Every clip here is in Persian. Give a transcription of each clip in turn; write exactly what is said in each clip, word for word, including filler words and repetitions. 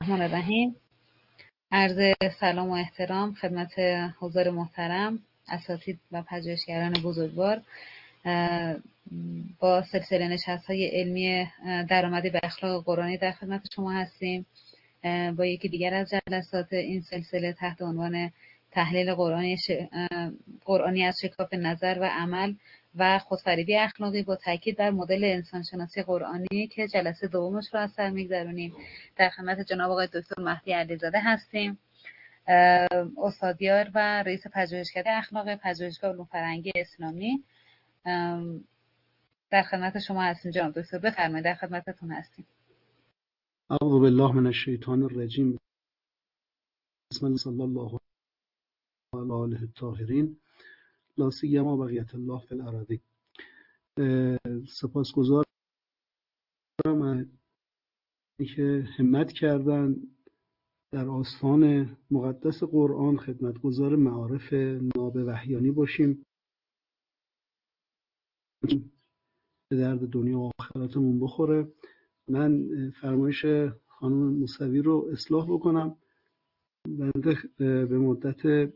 الرحمن الرحیم. عرض سلام و احترام خدمت حضار محترم، اساتید و پژوهشگران بزرگوار. با سلسله نشست‌های علمی درآمدی به اخلاق قرآنی در خدمت شما هستیم. با یکی دیگر از جلسات این سلسله تحت عنوان تحلیل قرآنی, ش... قرآنی از شکاف نظر و عمل و خودفریبی اخلاقی با تاکید بر مدل انسانشناسی قرآنی که جلسه دومش رو از سر میگذرونیم. در خدمت جناب آقای دکتر مهدی علیزاده هستیم، استادیار و رئیس پژوهشکده اخلاق پژوهشگاه علوم فرهنگی اسلامی. در خدمت شما هستیم جناب دکتر، بفرمایید، در خدمتتون هستیم. اعوذ بالله من الشیطان الرجیم. بسم الله صلی الله علی آله الطاهرین لا سیما بقیت الله فی الارضین. سپاسگزارم از اینکه همت کردن در آستان مقدس قرآن خدمتگزار معارف ناب وحیانی باشیم، به درد دنیا و آخرتمون بخوره. من فرمایش خانم موسوی رو اصلاح بکنم. بنده به مدت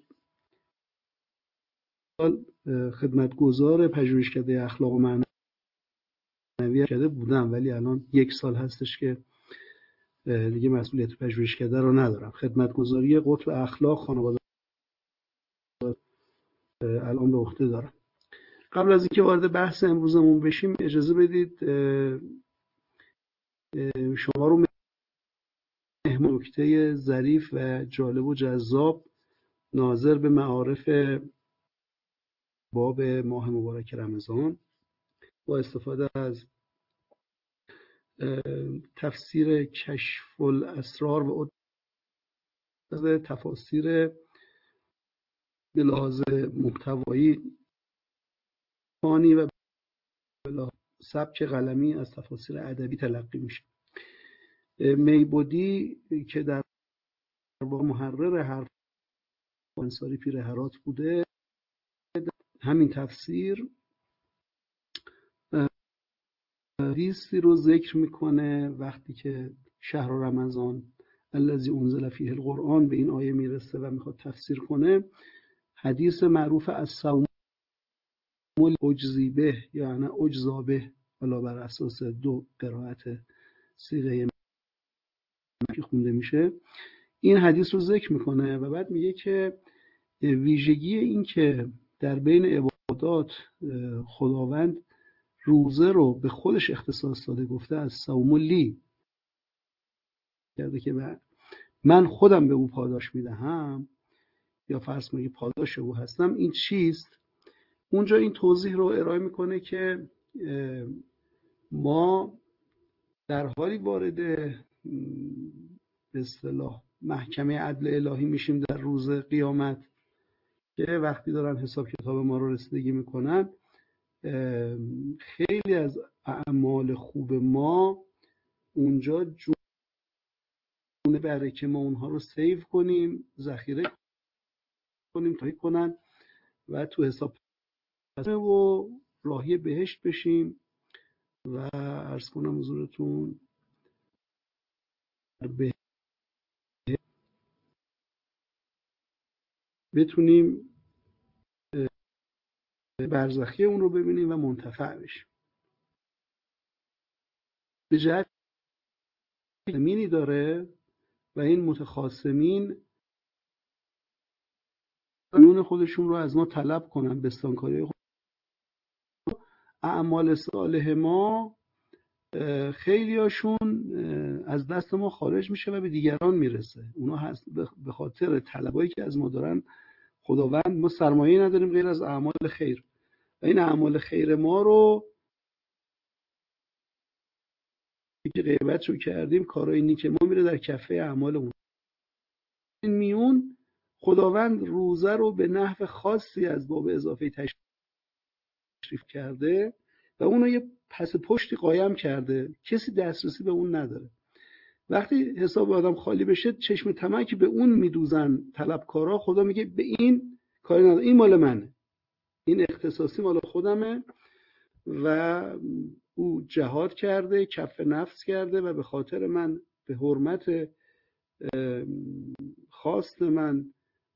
سال خدمتگزار پژوهشکده اخلاق و معنویت کرده بودم، ولی الان یک سال هستش که دیگه مسئولیت پژوهشکده رو ندارم. خدمتگزاری قطب اخلاق خانواده الان به عهده دارم. قبل از اینکه وارد بحث امروزمون بشیم اجازه بدید شما رو مهمون نکته ظریف و جالب و جذاب ناظر به معارف باب ماه مبارک رمضان با استفاده از تفسیر کشف الاسرار و تفاسیر به لحاظ محتوایی فانی و به لحاظ سبک قلمی از تفاسیر ادبی تلقی میشه. میبودی که در واقع محرر حرف انصاری پیر هرات بوده، همین تفسیر حدیثی رو ذکر میکنه وقتی که شهر رمضان الذی انزل فیه القرآن به این آیه میرسه و میخواد تفسیر کنه. حدیث معروف از صوم اجزی به، یعنی اجزا به، حالا بر اساس دو قرائت صیغه که خونده میشه، این حدیث رو ذکر میکنه و بعد میگه که ویژگی این که در بین عبادات خداوند روزه رو به خودش اختصاص داده، گفته از صوم لی، کرده که من خودم به او پاداش میدهم یا فرض کنید پاداش او هستم. این چیست؟ اونجا این توضیح رو ارائه میکنه که ما در حالی وارد به اصطلاح محکمه عدل الهی میشیم در روز قیامت که وقتی دارن حساب کتاب ما رو رسیدگی میکنن، خیلی از اعمال خوب ما اونجا جونه بره که ما اونها رو سیو کنیم، ذخیره کنیم تا کنن و تو حساب و راهی بهشت بشیم و عرض کنم حضورتون به بتونیم برزخی اون رو ببینیم و منتفع بشیم. به جهت مینی داره و این متخاصمین قانون خودشون رو از ما طلب کنن، بستانکاری خود. اعمال صالح ما خیلی هاشون از دست ما خارج میشه و به دیگران میرسه. اونا هست به خاطر طلبایی که از ما دارن خداوند، ما سرمایه نداریم غیر از اعمال خیر و این اعمال خیر ما رو که غیبت رو کردیم، کارهای نیک ما میره در کفه اعمال اون. این میون خداوند روزه رو به نحو خاصی از باب اضافه تشریف کرده و اونو یه پس پشتی قایم کرده، کسی دسترسی به اون نداره. وقتی حساب آدم خالی بشه چشم تمکی به اون میدوزن طلبکارا، خدا میگه به این کاری نداره، این مال منه، این اختصاصی مال خودمه و او جهاد کرده، کف نفس کرده و به خاطر من به حرمت خواست من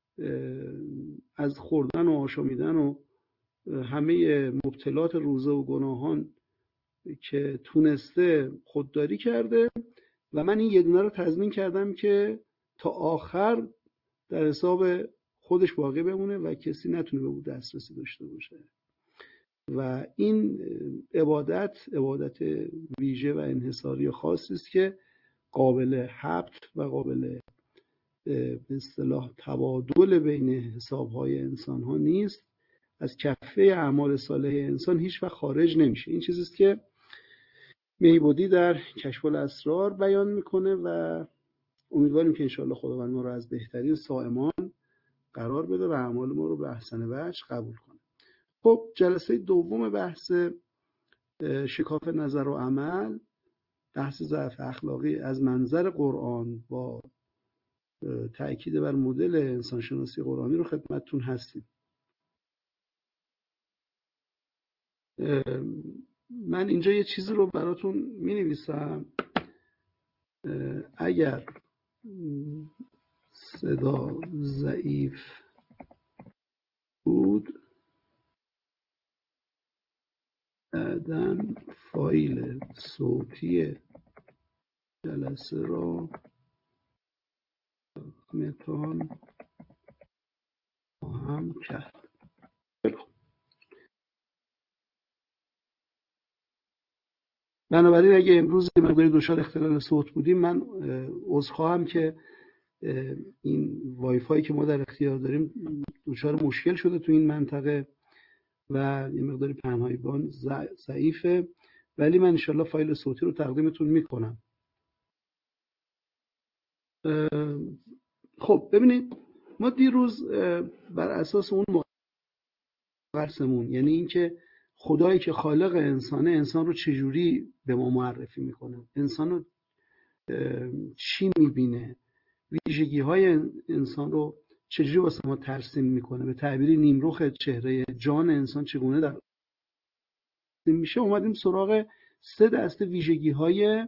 از خوردن و آشامیدن و همه مبتلات روزه و گناهان که تونسته خودداری کرده و من این یه دونه رو تضمین کردم که تا آخر در حساب خودش باقی بمونه و کسی نتونه به اون دسترسی داشته باشه. و این عبادت عبادت ویژه و انحصاری خاصی است که قابل حبط و قابل به اصطلاح تبادل بین حساب‌های انسان‌ها نیست. از کفه اعمال صالح انسان هیچ وقت خارج نمیشه. این چیزی است که میبودی در کشف الاسرار بیان میکنه و امیدواریم که انشاءالله خداوند ما رو از بهترین صائمان قرار بده و اعمال ما رو به احسن وجه قبول کنه. خب جلسه دوم بحث شکاف نظر و عمل، بحث ضعف اخلاقی از منظر قرآن با تأکید بر مدل انسانشناسی قرآنی رو خدمتتون هستیم. من اینجا یه چیزی رو براتون می نویسم، اگر صدا ضعیف بود بعداً فایل صوتی جلسه را متان هم کرد. بنابراین اگه امروز مقداری دچار اختلال صوت بودیم من عذرخواهم که این وای فای که ما در اختیار داریم دچار مشکل شده تو این منطقه و یه مقداری پنهاییبان ضعیفه، ولی من انشالله فایل صوتی رو تقدیمتون میکنم. خب ببینید، ما دیروز بر اساس اون مقرسمون، یعنی اینکه خدایی که خالق انسانه انسان رو چجوری به ما معرفی میکنه، انسان رو چی میبینه، ویژگی های انسان رو چجوری واسه ما ترسیم میکنه، به تعبیری نیمرخ چهره جان انسان چگونه در میشه، اومدیم سراغ سه دسته ویژگی های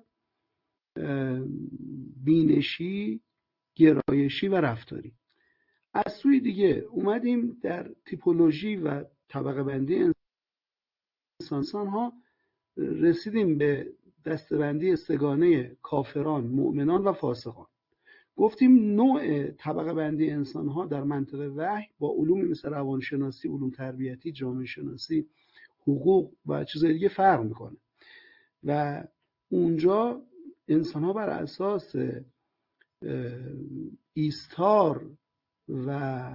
بینشی، گرایشی و رفتاری. از سوی دیگه اومدیم در تیپولوژی و طبقه بندی انسان ها رسیدیم به دسته‌بندی سگانه کافران، مؤمنان و فاسقان. گفتیم نوع طبقه بندی انسان ها در منطقه وحی با علومی مثل روانشناسی، علوم تربیتی، جامعه شناسی، حقوق و چیزهای دیگه فرق میکنه و اونجا انسان ها بر اساس ایستار و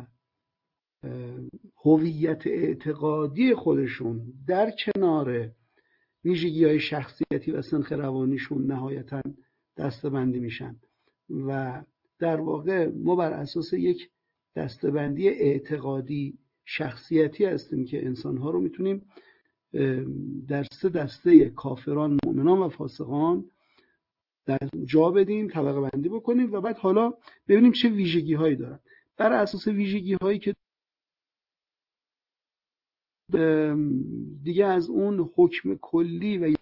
هویت اعتقادی خودشون در کنار ویژگی‌های شخصیتی و سنخ روانیشون نهایتاً دسته‌بندی میشن و در واقع ما بر اساس یک دسته‌بندی اعتقادی شخصیتی هستیم که انسان‌ها رو میتونیم در سه دسته کافران، مؤمنان و فاسقان در جا بدیم، طبقه بندی بکنیم و بعد حالا ببینیم چه ویژگی‌هایی دارن. بر اساس ویژگی‌هایی که دیگه از اون حکم کلی و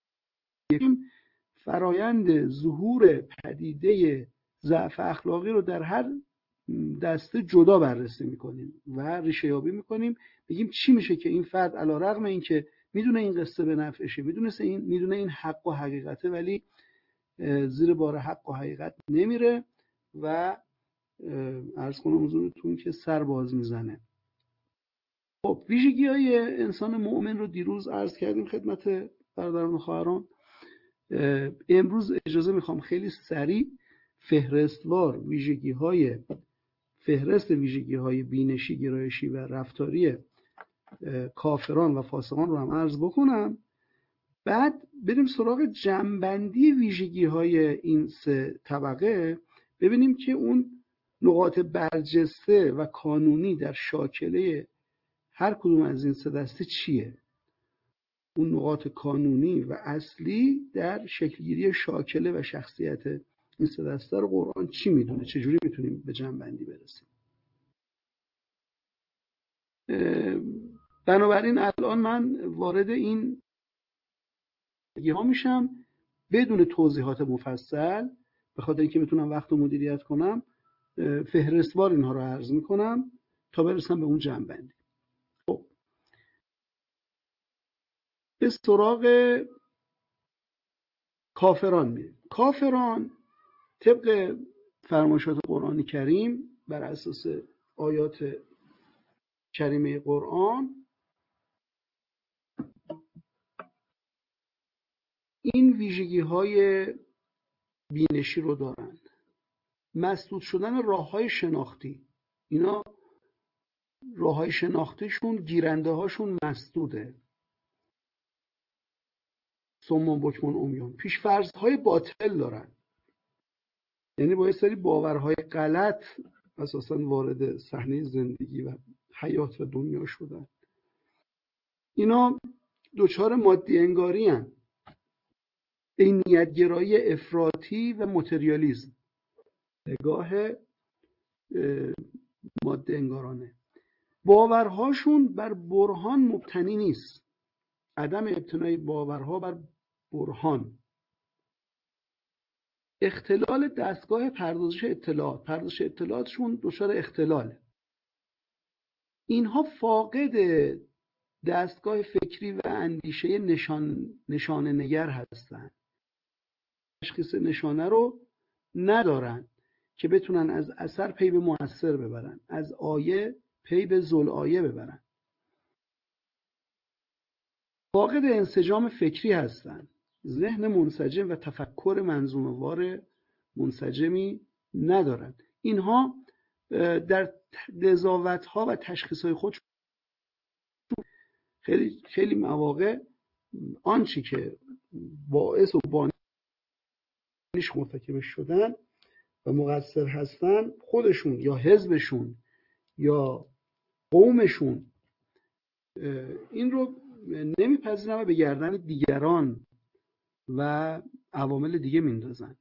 فرایند ظهور پدیده ضعف اخلاقی رو در هر دسته جدا بررسی میکنیم و ریشه یابی میکنیم، بگیم چی میشه که این فرد علیرغم این که میدونه این قصه به نفعشه، میدونه این میدونه این حق و حقیقته، ولی زیر بار حق و حقیقت نمیره و عرض کنم حضورتون که سر باز میزنه. خب ویژگی های انسان مؤمن رو دیروز عرض کردیم خدمت برادران و خواهران. امروز اجازه میخوام خیلی سریع فهرستوار ویژگی های فهرست ویژگی های بینشی، گرایشی و رفتاری کافران و فاسقان رو هم عرض بکنم، بعد بریم سراغ جمع‌بندی ویژگی های این سه طبقه، ببینیم که اون نقاط برجسته و کانونی در شاکله هر کدوم از این سه دسته چیه، اون نقاط کانونی و اصلی در شکلگیری شاکله و شخصیت این سه دسته رو قرآن چی میدونه، چجوری میتونیم به جمع‌بندی برسیم. بنابراین الان من وارد این ها میشم بدون توضیحات مفصل، به خاطر اینکه بتونم وقت رو مدیریت کنم فهرستوار اینها رو عرض میکنم تا برسم به اون جمع‌بندی. خب به سراغ کافران میریم. کافران طبق فرمایشات قرآن کریم بر اساس آیات کریمه قرآن این ویژگی های بینشی رو دارند. مسدود شدن راه های شناختی، اینا راه های شناختیشون گیرنده هاشون مسدوده. صم بکم عمیان. پیش‌فرض های باطل دارن، یعنی با یه سری باورهای غلط اساساً وارد صحنه زندگی و حیات و دنیا شدن. اینا دوچار مادی انگاری هن. عینیت‌گرایی افراطی و متریالیسم، نگاه ماده انگارانه. باورهاشون بر برهان مبتنی نیست. عدم ابتنای باورها بر برهان. اختلال دستگاه پردازش اطلاعات، پردازش اطلاعاتشون دچار اختلاله. اینها فاقد دستگاه فکری و اندیشه نشان نشانه نگر هستند. تشخیص نشانه رو ندارن که بتونن از اثر پی به مؤثر ببرن، از آیه پی به ذوالآیه ببرن. فاقد انسجام فکری هستند. ذهن منسجم و تفکر منظومه‌وار منسجمی ندارند. اینها در قضاوت‌ها و تشخیص‌های خود خیلی خیلی مواقع آنچه که باعث و بانیش مرتکب شدن و مقصر هستن خودشون یا حزبشون یا قومشون این رو نمیپذیرن و به گردن دیگران و عوامل دیگه میندازن.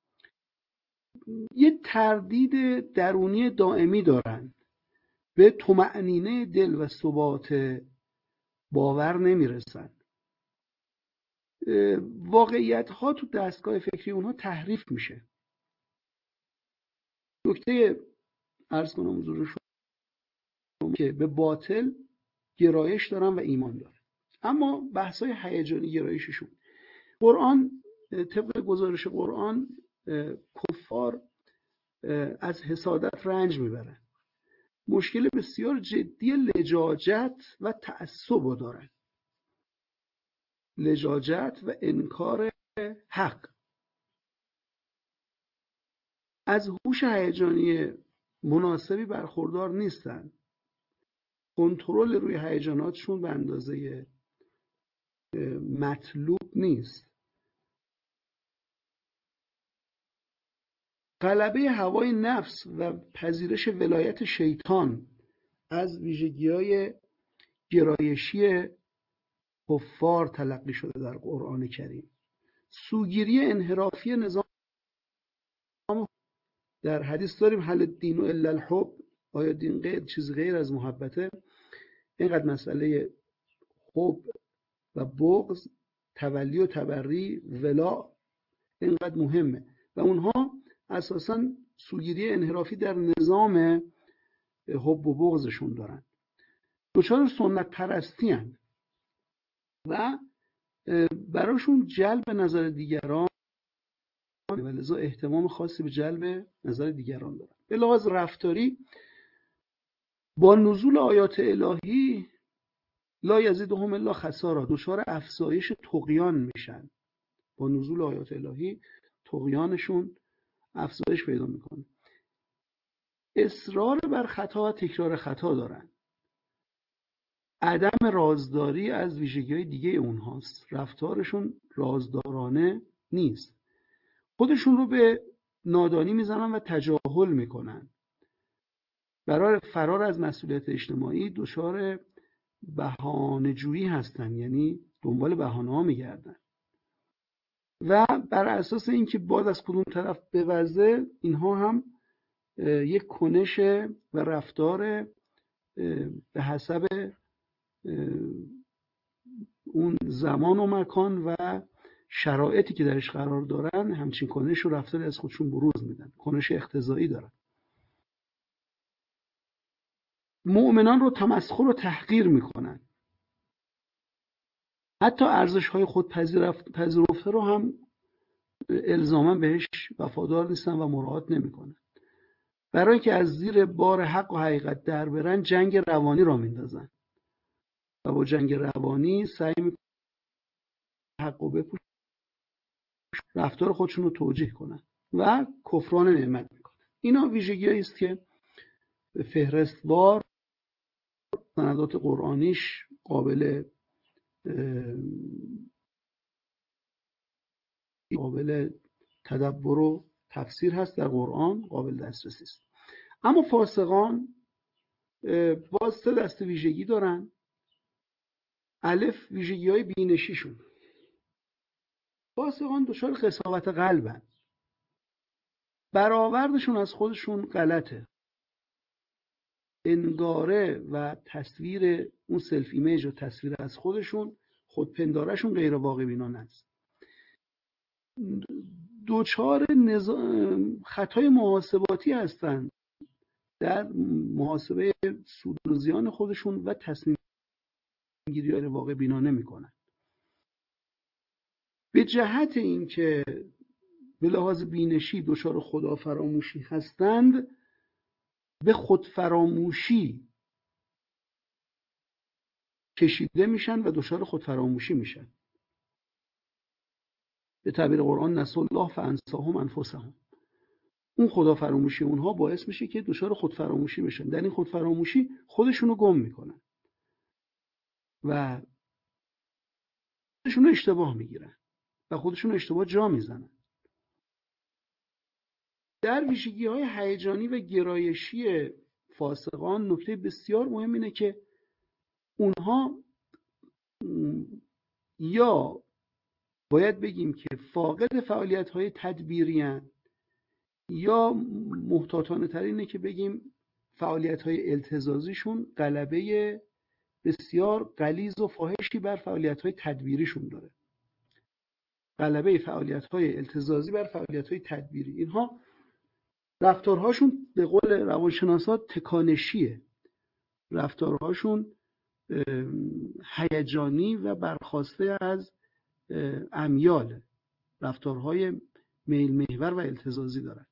یه تردید درونی دائمی دارن، به طمأنینه دل و ثبات باور نمیرسن. واقعیت ها تو دستگاه فکری اونها تحریف میشه. نکته عرض کنم حضور شما که به باطل گرایش دارن و ایمان دارن. اما بحثای هیجانی گرایششون، قرآن طبق گزارش قرآن کفار از حسادت رنج میبرن. مشکل بسیار جدی لجاجت و تعصب دارن. لجاجت و انکار حق. از هوش هیجانی مناسبی برخوردار نیستن. کنترل روی هیجاناتشون به اندازه مطلوب نیست. غلبه هوای نفس و پذیرش ولایت شیطان از ویژگی‌های گرایشی کفار تلقی شده در قرآن کریم. سوگیری انحرافی نظام، در حدیث داریم هل الدین الا الحب، آیا دین غیر چیز غیر از محبته؟ اینقدر مسئله حب و بغض، تولی و تبری، ولا اینقدر مهمه و اونها اساساً سوگیری انحرافی در نظام حب و بغضشون دارن. دچار سنت پرستی هن و براشون جلب نظر دیگران و لذا اهتمام خاصی به جلب نظر دیگران دارن. به لحاظ رفتاری با نزول آیات الهی لا یزیدهم الا خسارا، دچار افزایش طغیان میشن. با نزول آیات الهی طغیانشون افزایش پیدا میکنه. اصرار بر خطا و تکرار خطا دارن. عدم رازداری از ویژگی‌های دیگه اونهاست. رفتارشون رازدارانه نیست. خودشون رو به نادانی میزنن و تجاهل میکنن. برای فرار از مسئولیت اجتماعی دچار بهانه‌جویی هستن، یعنی دنبال بهانه‌ها میگردن و بر اساس اینکه باد از کدوم طرف بوزه اینها هم یک کنش و رفتار به حسب اون زمان و مکان و شرایطی که درش قرار دارن همچین کنش و رفتار از خودشون بروز میدن، کنش اقتضایی دارن. مؤمنان رو تمسخر و تحقیر میکنن، حتی ارزش‌های خود پذیرفته رو هم الزاما بهش وفادار نیستن و مراعات نمیکنن. برای که از زیر بار حق و حقیقت در برن جنگ روانی را میندازن و با جنگ روانی سعی میکنن حق و بپوشن، رفتار خودشون رو توجیه کنن و کفران نعمت میکنن. اینا ویژگی‌هایی است که فهرستوار سندات قرآنیش قابل قابل تدبر و تفسیر هست، در قرآن قابل دسترسی است. اما فاسقان باز سه دسته ویژگی دارن. الف، ویژگی‌های بینشیشون. فاسقان دچار قساوت قلبن، برآوردشون از خودشون غلطه، انگاره و تصویر اون سلف ایمیج و تصویر از خودشون خودپندارشون غیر واقع بینانه است. دوچار نظام خطای محاسباتی هستن در محاسبه سود و زیان خودشون و تصمیم گیری های واقع بینانه میکنن. به جهت این که به لحاظ بینشی دچار خدا فراموشی هستند، به خود فراموشی کشیده میشن و دچار خود فراموشی میشن. به تعبیر قرآن نسوا الله فانساهم انفسهم. اون خدا فراموشی اونها باعث میشه که دچار خود فراموشی بشن. در این خود فراموشی خودشونو گم میکنن و خودشونو اشتباه میگیرن و خودشونو اشتباه جا میزنن. در ویژگی‌های هیجانی و گرایشی فاسقان نکته بسیار مهم اینه که اونها یا باید بگیم که فاقد فعالیت‌های تدبیری هستند، یا محتاطانه تر اینه که بگیم فعالیت‌های التزازیشون غلبه بسیار غلیظ و فاحشی بر فعالیت‌های تدبیریشون داره. غلبه فعالیت‌های التزازی بر فعالیت‌های تدبیری. اینها رفتارهاشون به قول روانشناسا تکانشیه، رفتارهاشون هیجانی و برخواسته از امیال، رفتارهای میل محور و التزازی دارن.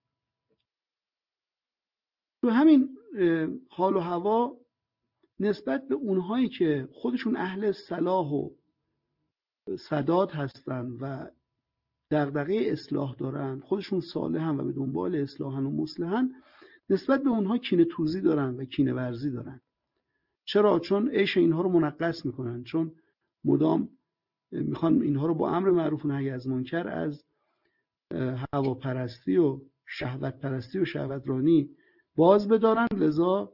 تو همین حال و هوا نسبت به اونهایی که خودشون اهل صلاح و سداد هستن و دغدغه اصلاح دارن، خودشون صالحن و به دنبال اصلاحن و مصلحن، نسبت به اونها کینه توزی دارن و کینه ورزی دارن. چرا؟ چون عیش اینها رو منقص میکنن، چون مدام میخوان اینها رو با امر معروف و نهی از منکر از هواپرستی و شهوت پرستی و شهوترانی باز بدارن، لذا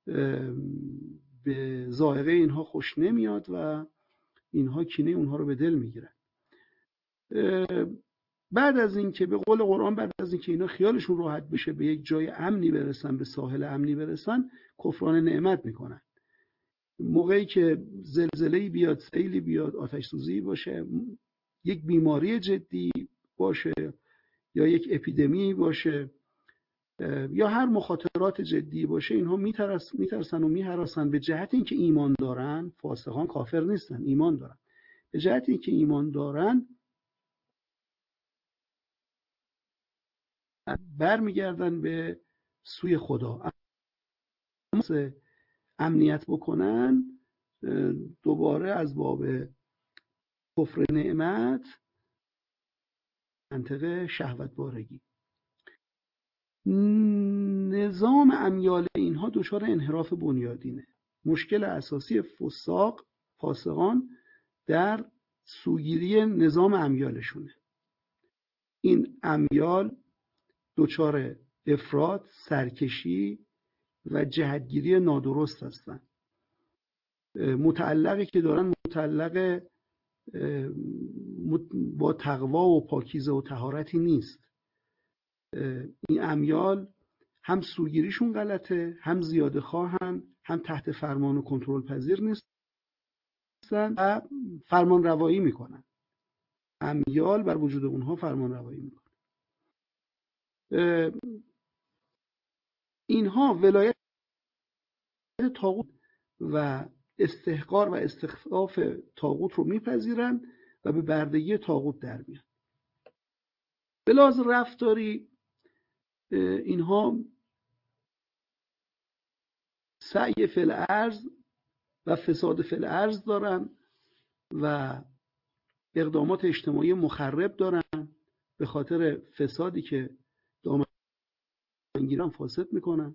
به ذائقه اینها خوش نمیاد و اینها کینه اونها رو به دل میگیرن. بعد از این که به قول قرآن بعد از این که اینا خیالشون راحت بشه به یک جای امنی برسن، به ساحل امنی برسن، کفران نعمت میکنن. موقعی که زلزله‌ای بیاد، سیلی بیاد، آتش سوزی باشه، یک بیماری جدی باشه یا یک اپیدمی باشه یا هر مخاطرات جدی باشه، اینها میترس میترسن و میهراسن. به جهت اینکه ایمان دارن، فاسقان کافر نیستن، ایمان دارن، به جهت اینکه ایمان دارن برمیگردن به سوی خدا. اما امنیت بکنن، دوباره از باب کفر نعمت، منطقه شهوت بارگی. نظام امیال اینها دچار انحراف بنیادینه. مشکل اساسی فساق، فاسقان در سوگیری نظام امیالشونه. این امیال دچار افراط، سرکشی و جهتگیری نادرست هستن. متعلقی که دارن متعلق با تقوا و پاکیزه و طهارتی نیست. این امیال هم سوگیریشون غلطه، هم زیاده خواهن، هم تحت فرمان و کنترل پذیر نیستن و فرمان روایی میکنن. امیال بر وجود اونها فرمان روایی میکنه. اینها ولایت طاغوت و استحقار و استخفاف طاغوت رو میپذیرن و به بردگی طاغوت در میان. به لحاظ رفتاری اینها سعی فی الارض و فساد فی الارض دارن و اقدامات اجتماعی مخرب دارن به خاطر فسادی که دامنگیران فاسد میکنن.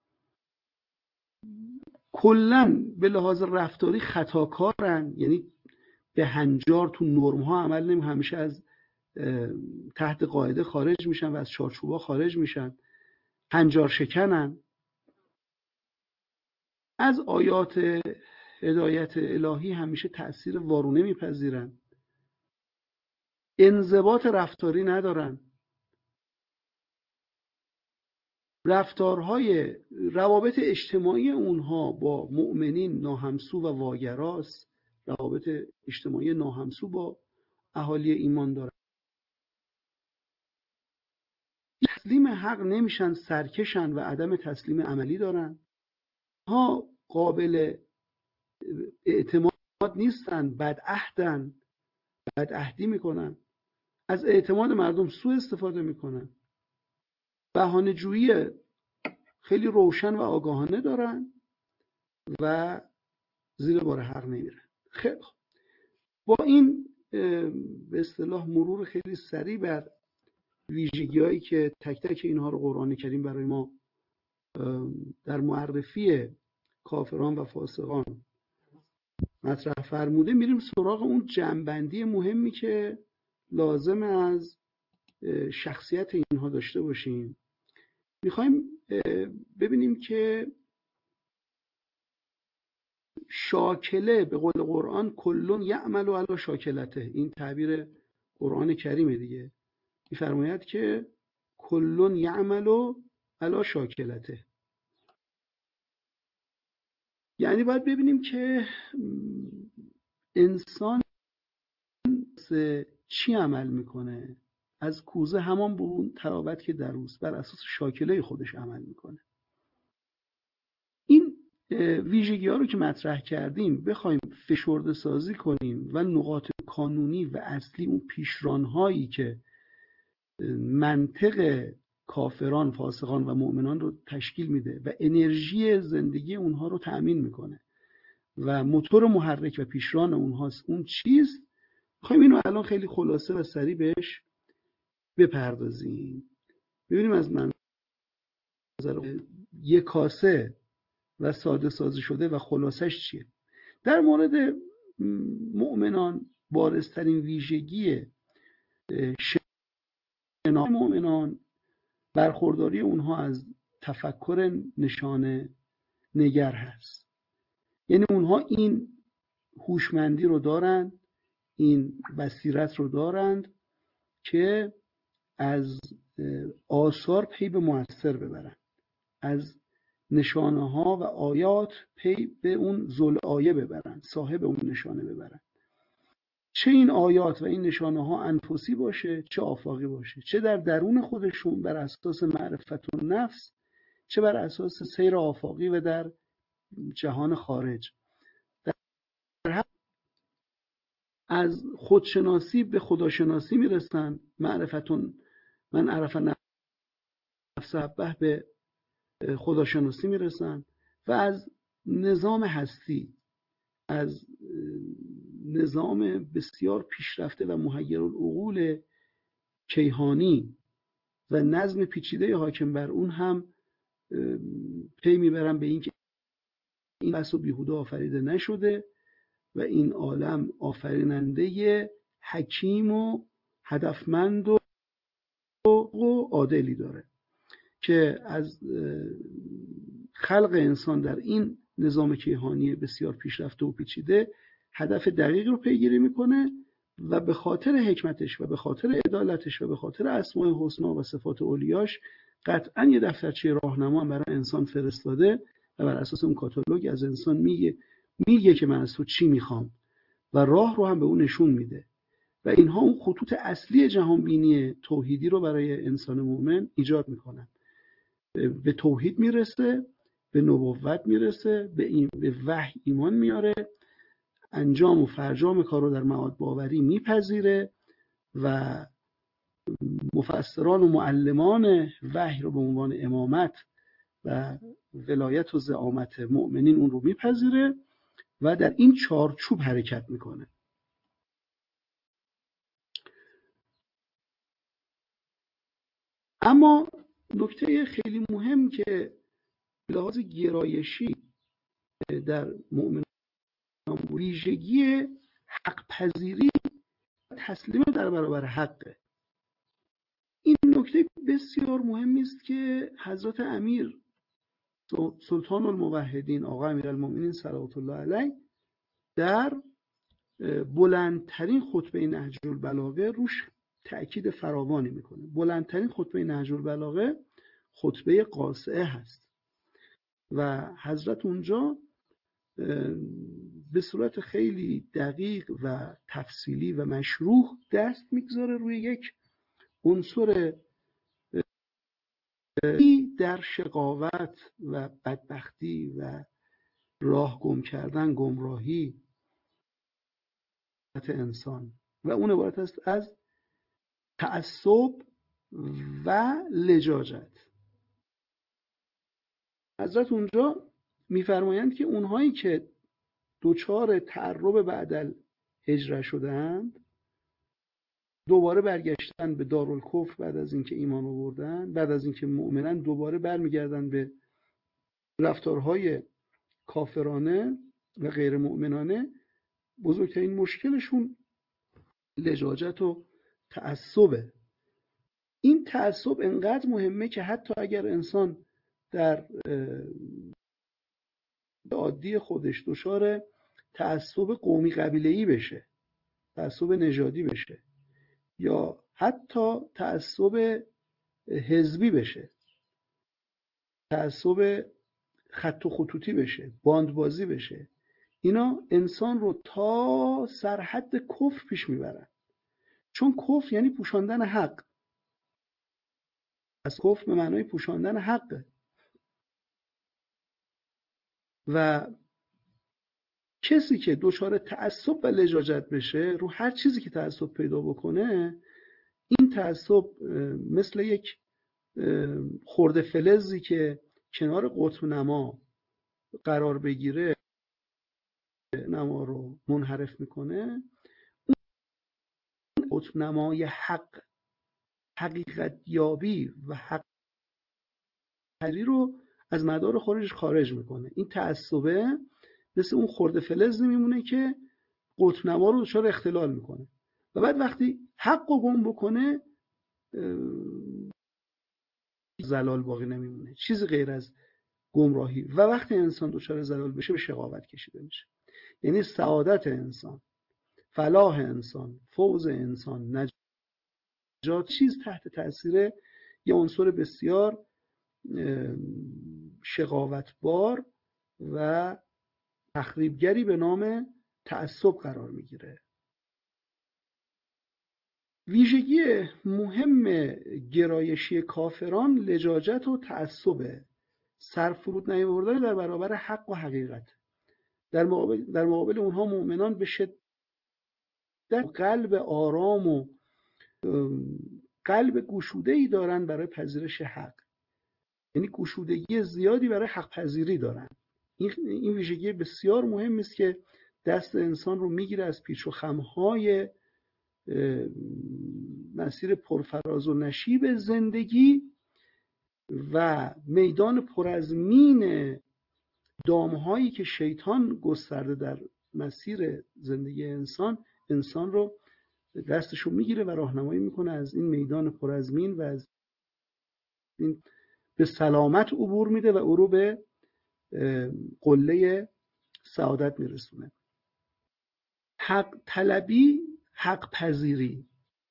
کلن به لحاظ رفتاری خطاکارن، یعنی به هنجار تو نرم ها عمل نمی، همیشه از تحت قاعده خارج میشن و از چارچوبا خارج میشن، هنجار شکنن، از آیات هدایت الهی همیشه تأثیر وارونه میپذیرن، انضباط رفتاری ندارن، رفتارهای روابط اجتماعی اونها با مؤمنین ناهمسو و واگراست، روابط اجتماعی ناهمسو با اهالی ایمان دارن، تسلیم حق نمیشن، سرکشن و عدم تسلیم عملی دارن، ها قابل اعتماد نیستن، بدعهدن، بدعهدی میکنن، از اعتماد مردم سوء استفاده میکنن، بهانه جویی خیلی روشن و آگاهانه دارن و زیر بار حق نمیرن. خیلی با این به اصطلاح مرور خیلی سریع بر ویژگی‌هایی که تک تک اینها رو قرآن کریم برای ما در معرفی کافران و فاسقان مطرح فرموده، میریم سراغ اون جنبندی مهمی که لازم از شخصیت اینها داشته باشیم. میخوایم ببینیم که شاکله به قول قرآن کلون یعمل علی شاکلته، این تعبیر قرآن کریمه دیگه، میفرماید که کلون یعمل علی شاکلته، یعنی باید ببینیم که انسان چی عمل میکنه، از کوزه همان به اون ترابط که در اوست، بر اساس شاکله خودش عمل میکنه. این ویژگی ها رو که مطرح کردیم بخوایم فشرده سازی کنیم و نقاط کانونی و اصلی اون پیشران هایی که منطق کافران، فاسقان و مؤمنان رو تشکیل میده و انرژی زندگی اونها رو تأمین میکنه و موتور محرک و پیشران اونهاست، اون چیست، میخوایم اینو الان خیلی خلاصه و سریع بهش بپردازیم، ببینیم از منظر یک کاسه و ساده سازی شده و خلاصش چیه. در مورد مؤمنان بارزترین ویژگی شناخت مؤمنان برخورداری اونها از تفکر نشانه نگر هست، یعنی اونها این هوشمندی رو دارن، این بصیرت رو دارند که از آثار پی به مؤثر ببرن، از نشانه ها و آیات پی به اون ذل آیه ببرن، صاحب اون نشانه ببرن، چه این آیات و این نشانه ها انفسی باشه چه آفاقی باشه، چه در درون خودشون بر اساس معرفت و نفس، چه بر اساس سیر آفاقی و در جهان خارج. در از خودشناسی به خداشناسی میرسن، معرفتون من عرف نفسه به خداشناسی میرسن و از نظام هستی، از نظام بسیار پیشرفته و محیرالعقول کیهانی و نظم پیچیده حاکم بر اون هم پی میبرن به این که این بس و بیهوده آفریده نشده و این عالم آفریننده حکیم و هدفمند و عادلی داره که از خلق انسان در این نظام کیهانی بسیار پیشرفته و پیچیده هدف دقیق رو پیگیری میکنه و به خاطر حکمتش و به خاطر عدالتش و به خاطر اسماء حسنا و صفات اولیاش قطعا یه دفترچه راهنما برای انسان فرستاده و بر اساس اون کاتالوگ از انسان میگه میگه که من از تو چی میخوام و راه رو هم به اون نشون میده و اینها اون خطوط اصلی جهانبینی توحیدی رو برای انسان مؤمن ایجاد میکنن. به توحید میرسه، به نبوت میرسه، به, این به وحی ایمان میاره، انجام و فرجام کار رو در معاد باوری میپذیره و مفسران و معلمان وحی رو به عنوان امامت و ولایت و زعامت مؤمنین اون رو میپذیره و در این چارچوب حرکت میکنه. اما نکته خیلی مهم که به لحاظ گرایشی در مؤمنان ویژگی حق پذیری تسلیم در برابر حقه. این نکته بسیار مهمی است که حضرت امیر سلطان الموحدین آقا امیرالمومنین صلوات الله علیه در بلندترین خطبه نهج البلاغه روش تأکید فراوانی میکنه. بلندترین خطبه نهج البلاغه خطبه قاصعه هست و حضرت اونجا به صورت خیلی دقیق و تفصیلی و مشروح دست میگذاره روی یک عنصر در شقاوت و بدبختی و راه گم کردن، گمراهی انسان و اون عبارت است از تعصب و لجاجت. حضرت اونجا میفرمایند که اونهایی که دوچار تعرب بعد الهجره شدند، دوباره برگشتن به دارالکفر بعد از اینکه ایمان آوردن، بعد از اینکه مؤمنن دوباره برمیگردن به رفتارهای کافرانه و غیر مؤمنانه، بزرگترین مشکلشون لجاجت و تعصبه. این تعصب انقدر مهمه که حتی اگر انسان در عادی خودش دچار تعصب قومی قبیله‌ای بشه، تعصب نژادی بشه یا حتی تعصب حزبی بشه، تعصب خط و خطوطی بشه، باندبازی بشه، اینا انسان رو تا سرحد کفر پیش میبرن. چون کفر یعنی پوشاندن حق. از کفر به معنای پوشاندن حقه و کسی که دچار تعصب و لجاجت بشه رو هر چیزی که تعصب پیدا بکنه، این تعصب مثل یک خرده فلزی که کنار قطب نما قرار بگیره، نما رو منحرف میکنه. اون قطب نمای حق، حقیقت یابی و حق پذیری رو از مدار خودش خارج میکنه. این تعصبه مثل اون خرده فلز میمونه که قطب نما رو دچار اختلال میکنه و بعد وقتی حق رو گم بکنه زلال باقی نمیمونه، چیزی غیر از گمراهی. و وقتی انسان دچار زلال بشه به شقاوت کشیده میشه. یعنی سعادت انسان، فلاح انسان، فوز انسان، نجات چیز تحت تاثیر یه عنصر بسیار شقاوتبار و تخریبگری به نام تعصب قرار میگیره. ویژگی مهم گرایشی کافران لجاجت و تعصبه، سرفرود نیاوردن در برابر حق و حقیقت. در مقابل در مقابل اونها مؤمنان به شدت قلب آرام و قلب گشوده‌ای دارن برای پذیرش حق، یعنی گشودگی زیادی برای حق پذیری دارن. این این ویژگی بسیار مهم است که دست انسان رو میگیره از پیچ و خم‌های مسیر پرفراز و نشیب زندگی و میدان پر از مین دامهایی که شیطان گسترده در مسیر زندگی انسان، انسان رو دستشو میگیره و راهنمایی میکنه از این میدان پر از مین و از این به سلامت عبور میده و او رو به قله سعادت میرسونه. حق طلبی، حق پذیری،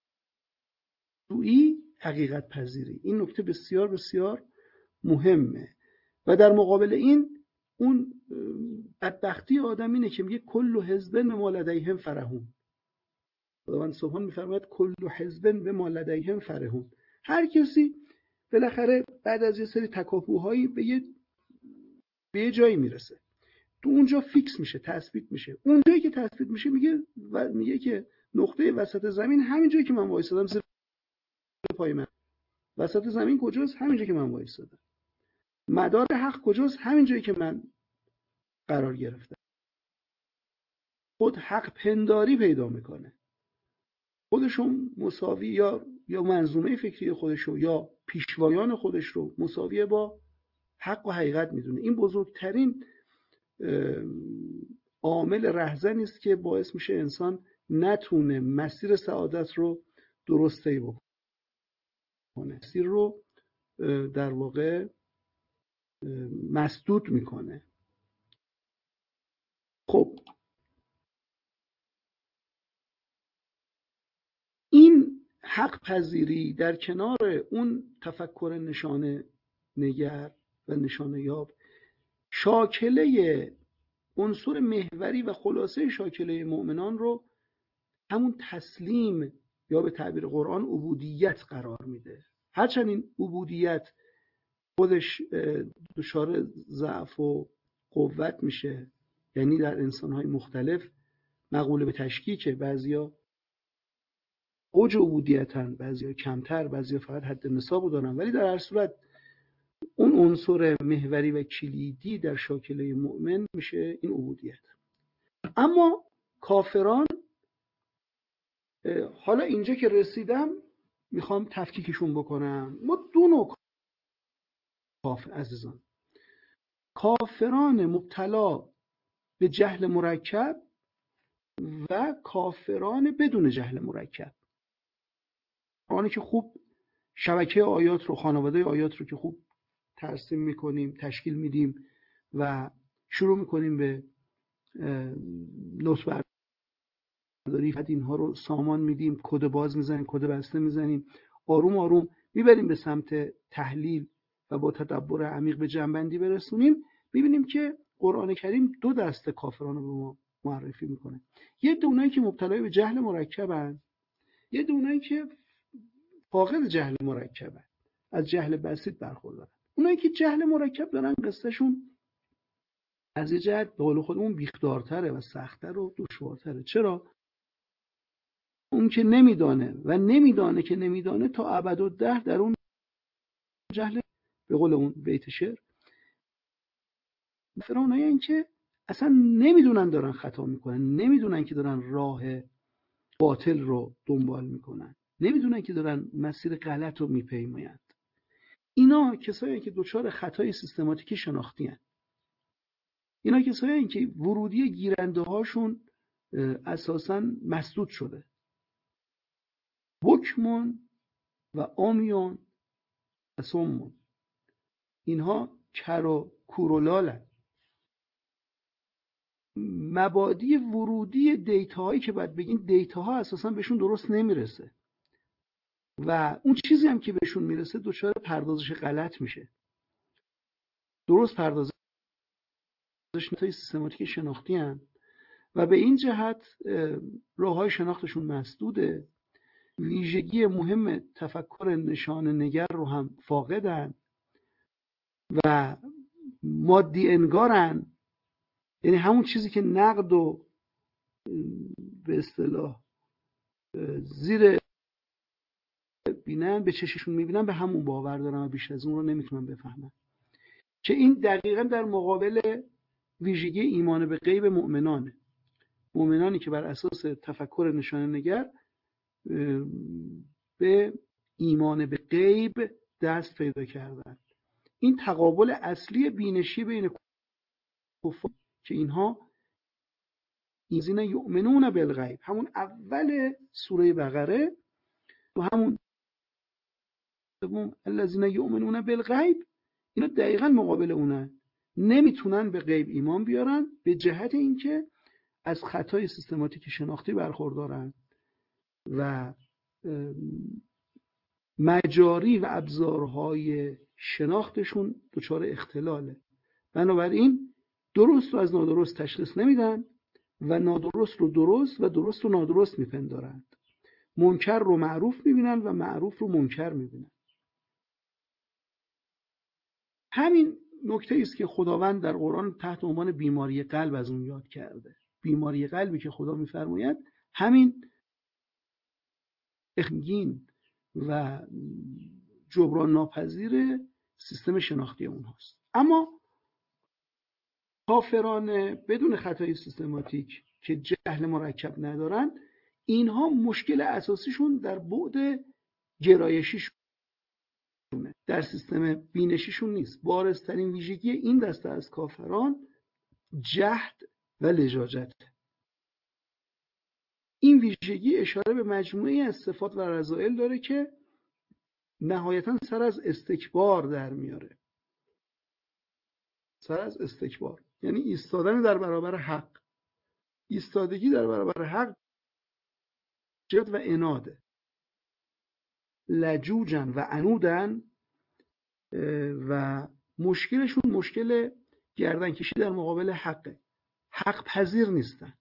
دویی، حقیقت پذیری، این نکته بسیار بسیار مهمه. و در مقابل این اون بدبختی آدم اینه که میگه کل حزب بما لدیهم فرحون، خداوند سبحان میفرماید کل حزب بما لدیهم فرحون. هر کسی بالاخره بعد از یه سری تکاپوهایی به یه به یه جایی میرسه، تو اونجا فیکس میشه، تثبیت میشه. اونجایی که تثبیت میشه میگه و میگه که نقطه وسط زمین همین جایی که من وایسادم زیر پای من. وسط زمین کجاست؟ همین جایی که من وایسادم. مدار حق کجاست؟ همین جایی که من قرار گرفتم. خود حق پنداری پیدا میکنه، خودشون مساوی یا یا منظومه فکری خودشو یا پیشوایان خودش رو مساویه با حق و حقیقت میدونه. این بزرگترین عامل رهزنی است که باعث میشه انسان نتونه مسیر سعادت رو درست طی بکنه، مسیر رو در واقع مسدود میکنه. خب این حق پذیری در کنار اون تفکر نشانه نگر و نشانه یاب، شاکله عنصر محوری و خلاصه شاکله مؤمنان رو همون تسلیم یا به تعبیر قرآن عبودیت قرار میده. هرچند این عبودیت خودش دچار ضعف و قوت میشه، یعنی در انسان‌های مختلف مقوله به تشکیکه، بعضیا اوج عبودیتن، بعضیا کمتر، بعضیا فقط حد نصابو دارن، ولی در هر صورت اون عنصر محوری و کلیدی در شاکله مؤمن میشه این عبودیت. اما کافران، حالا اینجا که رسیدم میخوام تفکیکشون بکنم. ما دو نوع کافر عزیزان، کافران مبتلا به جهل مرکب و کافران بدون جهل مرکب. آنی که خوب شبکه آیات رو، خانواده آیات رو که خوب ترسیم میکنیم، تشکیل میدیم و شروع میکنیم به نوت برداری، بعد اینها رو سامان میدیم، کد باز میزنیم، کد بسته میزنیم، آروم آروم میبریم به سمت تحلیل و با تدبر عمیق به جنبندی برسونیم. میبینیم که قرآن کریم دو دسته کافران رو به ما معرفی میکنه. یه دونایی که مبتلای به جهل مرکبن، یه دونایی که فاقد جهل مرکبن، از جهل بسیط برخوردارن. اونایی که جهل مرکب دارن قصهشون از یه جهت به قول خودمون بیخدارتره و سخت‌تر و دشوارتره. چرا؟ اون که نمیدانه و نمیدانه که نمیدانه تا ابدالدهر در اون جهل، به قول اون بیت شعر، مثلا اونایی این که اصلا نمیدونن دارن خطا میکنن، نمیدونن که دارن راه باطل رو دنبال میکنن، نمیدونن که دارن مسیر غلط رو میپیمایند. اینا کسایی که دچار خطای سیستماتیکی شناختی هستند. اینا کسایی که ورودی گیرنده هاشون اساساً مسدود شده. بکمون و آمیون و سمون، اینها کر و کورولالن. مبادی ورودی دیتاهایی که باید بگین دیتاها اساساً بهشون درست نمیرسه و اون چیزی هم که بهشون میرسه دچار پردازش غلط میشه. درست پردازش نیازهای سیستماتیک شناختی هن و به این جهت راههای شناختشون مسدوده. ویژگی مهم تفکر نشان نگر رو هم فاقدن و مادی انگارن، یعنی همون چیزی که نقد و به اصطلاح زیر بینن، به چششون میبینن، به همون باور دارن و بیش از اون رو نمیتونن بفهمن. که این دقیقا در مقابل ویژگی ایمان به غیب مؤمنانه. مؤمنانی که بر اساس تفکر نشان نگر به ایمان به غیب دست پیدا کردن. این تقابل اصلی بینشی بین کفار که اینها ایزین یؤمنون بالغیب، همون اول سوره بقره و همون الذین یؤمنون بالغیب، اینا دقیقاً مقابل اونه. نمیتونن به غیب ایمان بیارن به جهت اینکه از خطای سیستماتیک شناختی برخوردارن و مجاری و ابزارهای شناختشون دچار اختلاله. بنابراین درست رو از نادرست تشخیص نمیدن و نادرست رو درست و درست رو نادرست میپندارند. منکر رو معروف میبینن و معروف رو منکر میبینن. همین نکته است که خداوند در قرآن تحت عنوان بیماری قلب از اون یاد کرده. بیماری قلبی که خدا میفرماید همین اخمگین و جبران ناپذیر سیستم شناختی اونهاست. اما کافران بدون خطای سیستماتیک که جهل مرکب ندارن، اینها مشکل اساسیشون در بعد گرایشیشونه، در سیستم بینشیشون نیست. بارزترین ویژگی این دسته از کافران جهد و لجاجت. این ویژگی اشاره به مجموعی از صفات و رذائل داره که نهایتاً سر از استکبار در میاره. سر از استکبار یعنی ایستادن در برابر حق. ایستادگی در برابر حق جد و اناده. لجوجن و عنودن و مشکلشون مشکل گردن کشی در مقابل حقه. حق پذیر نیستن.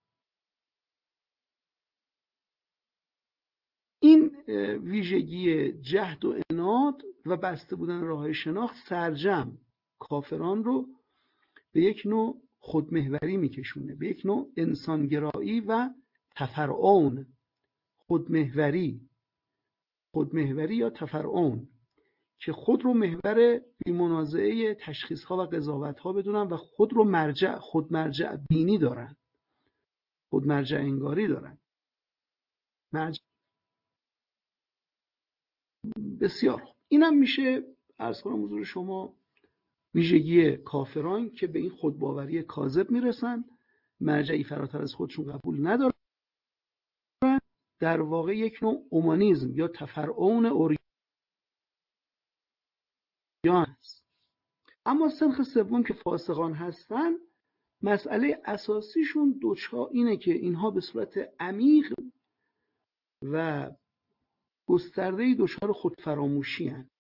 این ویژگی جهد و عناد و بسته بودن راه شناخت سرجم کافران رو به یک نوع خودمحوری میکشونه، به یک نوع انسانگرایی و تفرعون. خودمحوری خودمحوری یا تفرعون که خود رو محور بی‌منازعه تشخیص‌ها و قضاوت‌ها بدونن و خود رو مرجع خود مرجع بینی دارن، خود مرجع انگاری دارن. مرجع بسیار خوب. اینم میشه عرض کنم حضور شما ویژگی کافران که به این خودباوری کاذب میرسن، مرجعی فراتر از خودشون قبول ندارن، در واقع یک نوع اومانیسم یا تفرعون اوریان است. اما سنخ سوم که فاسقان هستن، مسئله اساسیشون دوچار اینه که اینها به صورت عمیق و گسترده‌ای دچار خودفراموشی هستند.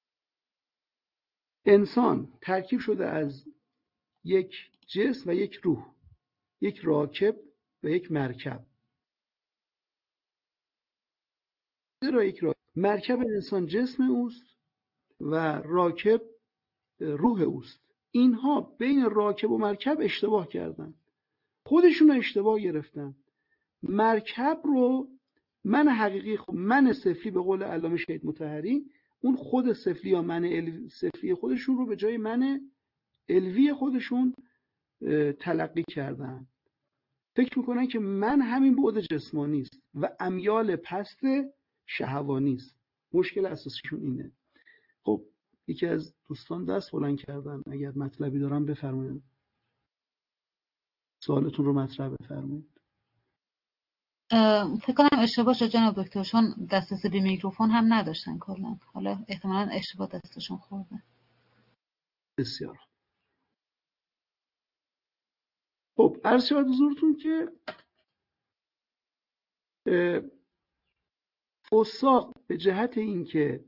انسان ترکیب شده از یک جسم و یک روح، یک راکب و یک مرکب. یک راکب. مرکب انسان جسم اوست و راکب روح اوست. اینها بین راکب و مرکب اشتباه کردن، خودشون اشتباه گرفتن. مرکب رو من حقیقی خود من سفلی به قول علامه شهید مطهری، اون خود سفلی یا من سفلی خودشون رو به جای من الوی خودشون تلقی کردن. فکر میکنن که من همین بعد جسمانی است و امیال پست شهوانی است. مشکل اساسیشون اینه. خب یکی از دوستان دست بلند کردن، اگر مطلبی دارم بفرمایید. سوالتون رو مطرح بفرمایید. فکر کنم اشتباه شد جناب دکتر، چون دسترسی به میکروفون هم نداشتن کلا. حالا احتمالاً اشتباه دستشون خورده. بسیار خب. عرض شود حضورتون که فساق به جهت این که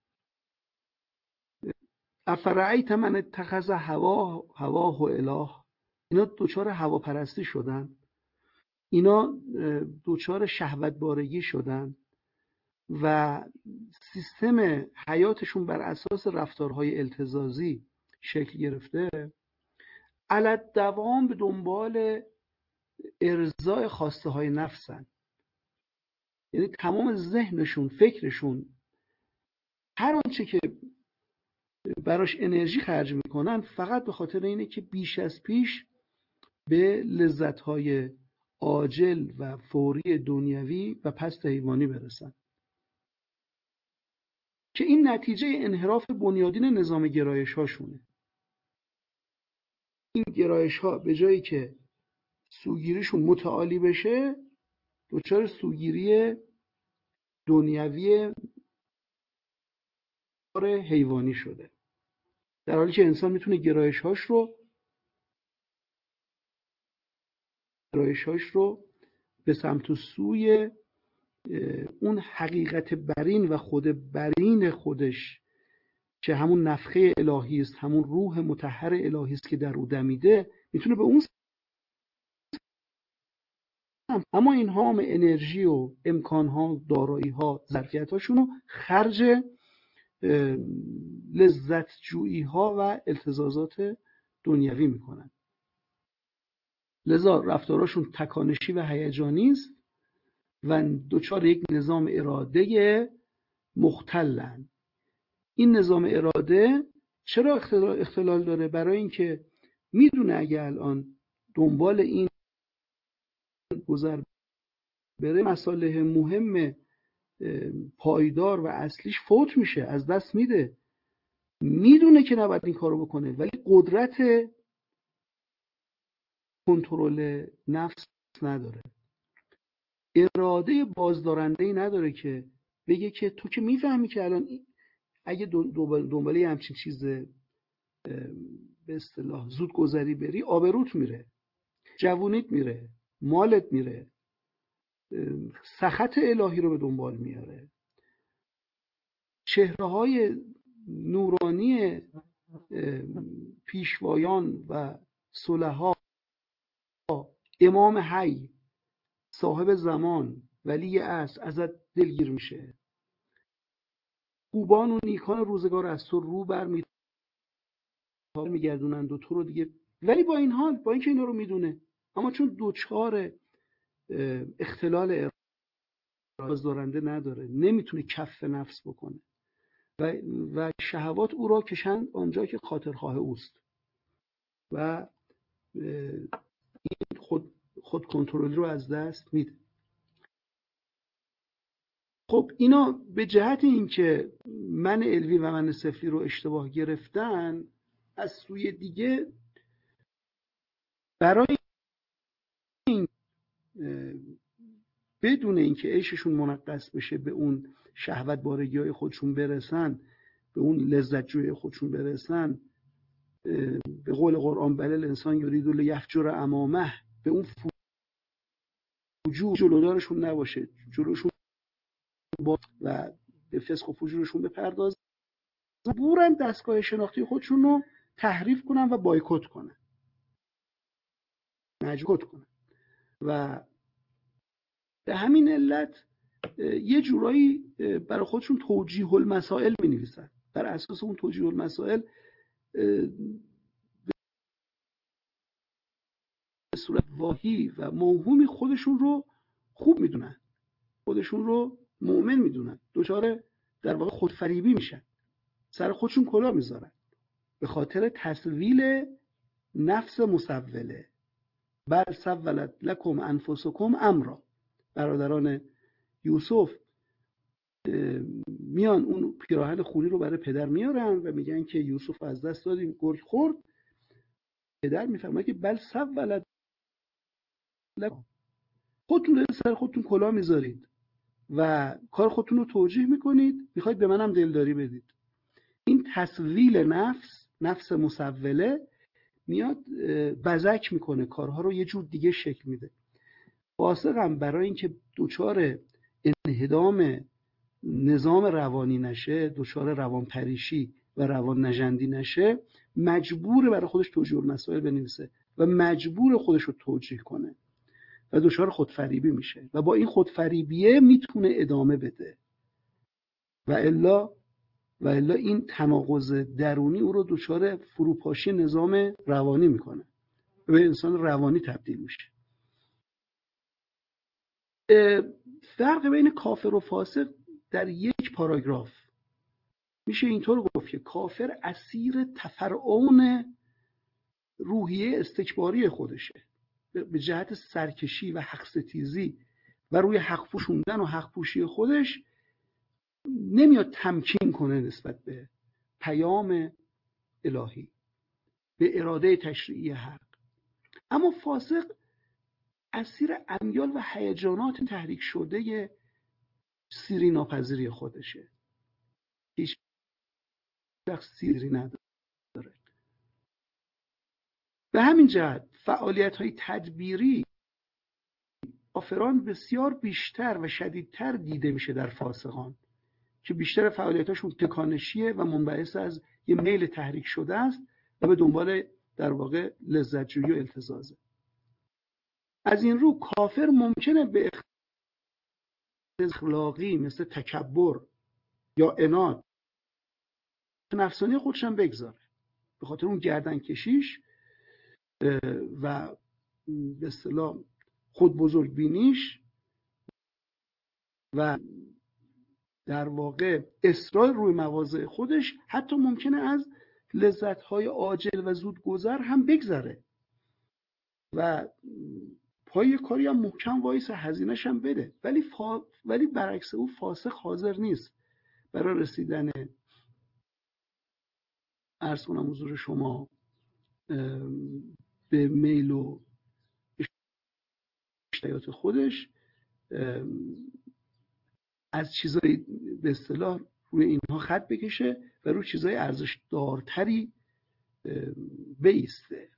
افرعیت من اتخذ هواه هواه و اله، اینا دوچار هواپرستی شدن، اینا دوچار شهوت بارگی شدن و سیستم حیاتشون بر اساس رفتارهای التزازی شکل گرفته. علت دوام به دنبال ارضاء خواسته های نفسن. یعنی تمام ذهنشون، فکرشون، هر آنچه که براش انرژی خرج میکنن فقط به خاطر اینه که بیش از پیش به لذت‌های عاجل و فوری دنیوی و پست حیوانی برسن، که این نتیجه انحراف بنیادین نظام گرایش هاشونه. این گرایش ها به جایی که سوگیریشون متعالی بشه، دچار سوگیری دنیوی حیوانی شده، در حالی که انسان میتونه گرایش هاش رو گرایش هاش رو به سمت و سوی اون حقیقت برین و خود برین خودش که همون نفخه الهی است، همون روح مطهر الهی است که در او دمیده، میتونه به اون هم. اما اینها هم انرژی و امکانها، دارایی‌ها، ظرفیت‌هاشون رو خرج لذت جویی ها و التزازات دنیوی میکنن. لذا رفتاراشون تکانشی و هیجانی است و دچار یک نظام اراده مختلن. این نظام اراده چرا اختلال داره؟ برای اینکه میدونه اگه الان دنبال این گذر بره مصالح مهم پایدار و اصلیش فوت میشه، از دست میده. میدونه که نباید این کارو بکنه ولی قدرت کنترل نفس نداره، اراده بازدارنده‌ای نداره که بگه که تو که میفهمی که الان اگه دنبال یه همچین چیز به اصطلاح زود گذری بری آبروت میره، جوونیت میره، مالت میره، سخط الهی رو به دنبال میاره. چهره‌های نورانی پیشوایان و صلحا، امام حی، صاحب زمان، ولی عصر، ازت دلگیر میشه. خوبان و نیکان روزگار از تو رو بر میگردونند و تو رو دیگه، ولی با این حال، با اینکه اینا رو میدونه، اما چون دوچار اختلال بازدارنده نداره، نمیتونه کف نفس بکنه و, و شهوات او را کشند آنجا که خاطرخواه اوست و این خود خود کنترل رو از دست میده. خب اینا به جهت اینکه من علوی و من سفلی رو اشتباه گرفتن، از سوی دیگه برای این بدون اینکه عیششون منغص بشه به اون شهوت بارگی‌های خودشون برسن، به اون لذت جویی خودشون برسن، به قول قرآن بل الانسان یرید لیفجر امامه، به اون فجور جلودارشون نباشه، جلوشون با و به فسق و فجورشون بپردازن، بورن دستگاه شناختی خودشون رو تحریف کنن و بایکوت کنن، مجبور کنن و به همین علت یه جورایی برای خودشون توجیه المسائل می نویسن. بر اساس اون توجیه المسائل به صورت واهی و موهومی خودشون رو خوب میدونن، خودشون رو مؤمن میدونن، دچار در واقع خودفریبی میشن، سر خودشون کلاه میذارن به خاطر تسویل نفس مسوله. بل سولت لکم انفسکم امرا. برادران یوسف میان اون پیراهن خونی رو برای پدر میارن و میگن که یوسف از دست دادیم، گرگ خورد. پدر میفهمه که بل سولت لکم، خودتون سر خودتون کلاه میذارید و کار خودتون رو توجیه میکنید، میخواید به منم دلداری بدید. این تسویل نفس، نفس مسوله، میاد بزک میکنه، کارها رو یه جور دیگه شکل میده. فاسقم برای اینکه دچار انهدام نظام روانی نشه، دچار روان پریشی و روان نژندی نشه، مجبور برای خودش توجیه المسائل بنویسه و مجبور خودش رو توجیه کنه و دچار خودفریبی میشه و با این خودفریبیه میتونه ادامه بده و الا و الا این تناقض درونی او رو دچار فروپاشی نظام روانی میکنه و به انسان روانی تبدیل میشه. فرق بین کافر و فاسق در یک پاراگراف میشه اینطور گفت که کافر اسیر تفرعون روحیه استکباری خودشه، به جهت سرکشی و حق ستیزی و روی حق پوشوندن و حق پوشی خودش نمیاد تمکین کنه نسبت به پیام الهی، به اراده تشریعی حق. اما فاسق اسیر امیال و هیجانات تحریک شده سیری ناپذیری خودشه، هیچ شخص سیری نداره. به همین جهت فعالیت‌های تدبیری کافران بسیار بیشتر و شدیدتر دیده میشه در فاسقان که بیشتر فعالیتاشون تکانشیه و منبعث از یه میل تحریک شده است و به دنبال در واقع لذت جویی و التزازه. از این رو کافر ممکنه به اخلاقی مثل تکبر یا عناد نفسانی خودش هم بگذاره، به خاطر اون گردن کشیش و به اصطلاح خود بزرگ بینیش و در واقع اصرار روی مواضع خودش حتی ممکنه از لذت‌های عاجل و زودگذر هم بگذره و پای کاری هم محکم وایس، هزینه‌ش هم بده، ولی فا... ولی برعکس او فاسق حاضر نیست برای رسیدن عرض کنم حضور شما به میل و اشتیاقات خودش از چیزای به اصطلاح روی اینها خط بکشه و روی چیزای ارزش دارتری بیسته.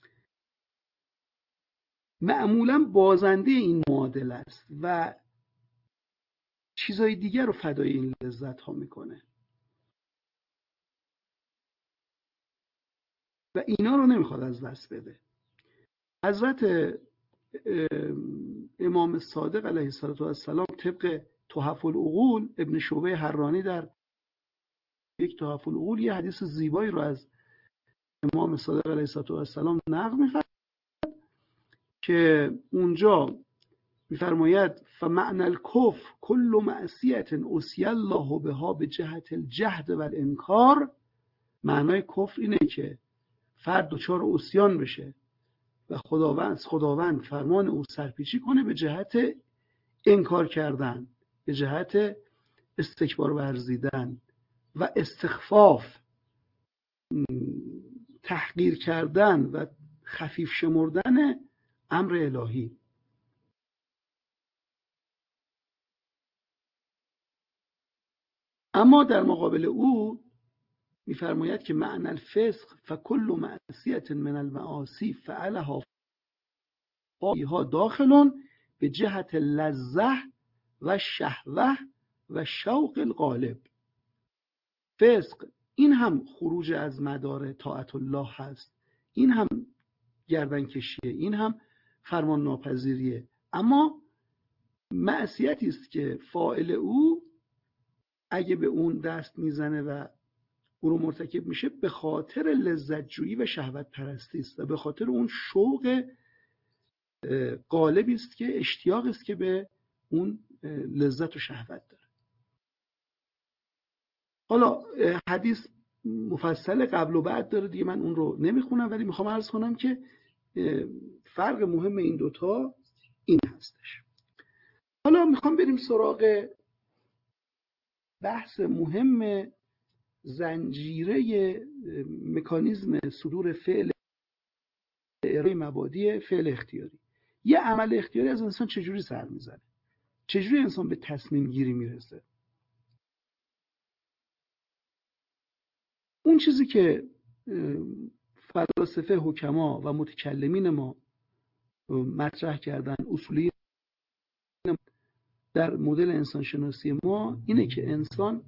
معمولا بازنده این معادله است و چیزای دیگر رو فدای این لذت ها میکنه و اینا رو نمیخواد از دست بده. حضرت امام صادق علیه السلام طبق تحف العقول، ابن شعبه حرانی در یک تحف العقول یه حدیث زیبایی رو از امام صادق علیه السلام نقل می‌فرماید که اونجا می‌فرماید فمعنى الکفر کل معصیة عصی الله بها به جهت الجهد و الانکار. معنای کفر اینه که فرد دچار عصیان بشه و خداوند خداوند فرمان او سرپیچی کنه به جهت انکار کردن، به جهت استکبار ورزیدن و استخفاف، تحقیر کردن و خفیف شمردن امر الهی. اما در مقابل او می‌فرماید که معنی الفسق فکل معصیة من المعاصی فعلها فاها داخلون به جهت لذة و شهوه و شوق الغالب. فسق این هم خروج از مدار طاعت الله هست، این هم گردن کشیه، این هم فرمان ناپذیریه، اما معصیتی است که فاعل او اگه به اون دست میزنه و او رو مرتکب میشه به خاطر لذت جویی و شهوت پرستی است و به خاطر اون شوق غالبی است که اشتیاق است که به اون لذت و شهوت داره. حالا حدیث مفصل قبل و بعد داره دیگه، من اون رو نمیخونم، ولی میخوام عرض کنم که فرق مهم این دوتا این هستش. حالا میخوام بریم سراغ بحث مهم زنجیره مکانیزم صدور فعل ارائه مبادی فعل اختیاری. یه عمل اختیاری از انسان چجوری سر میزنه؟ چجوری انسان به تصمیم گیری میرسه؟ اون چیزی که فلاسفه حکما و متکلمین ما مطرح کردن، اصولی در مدل انسان شناسی ما اینه که انسان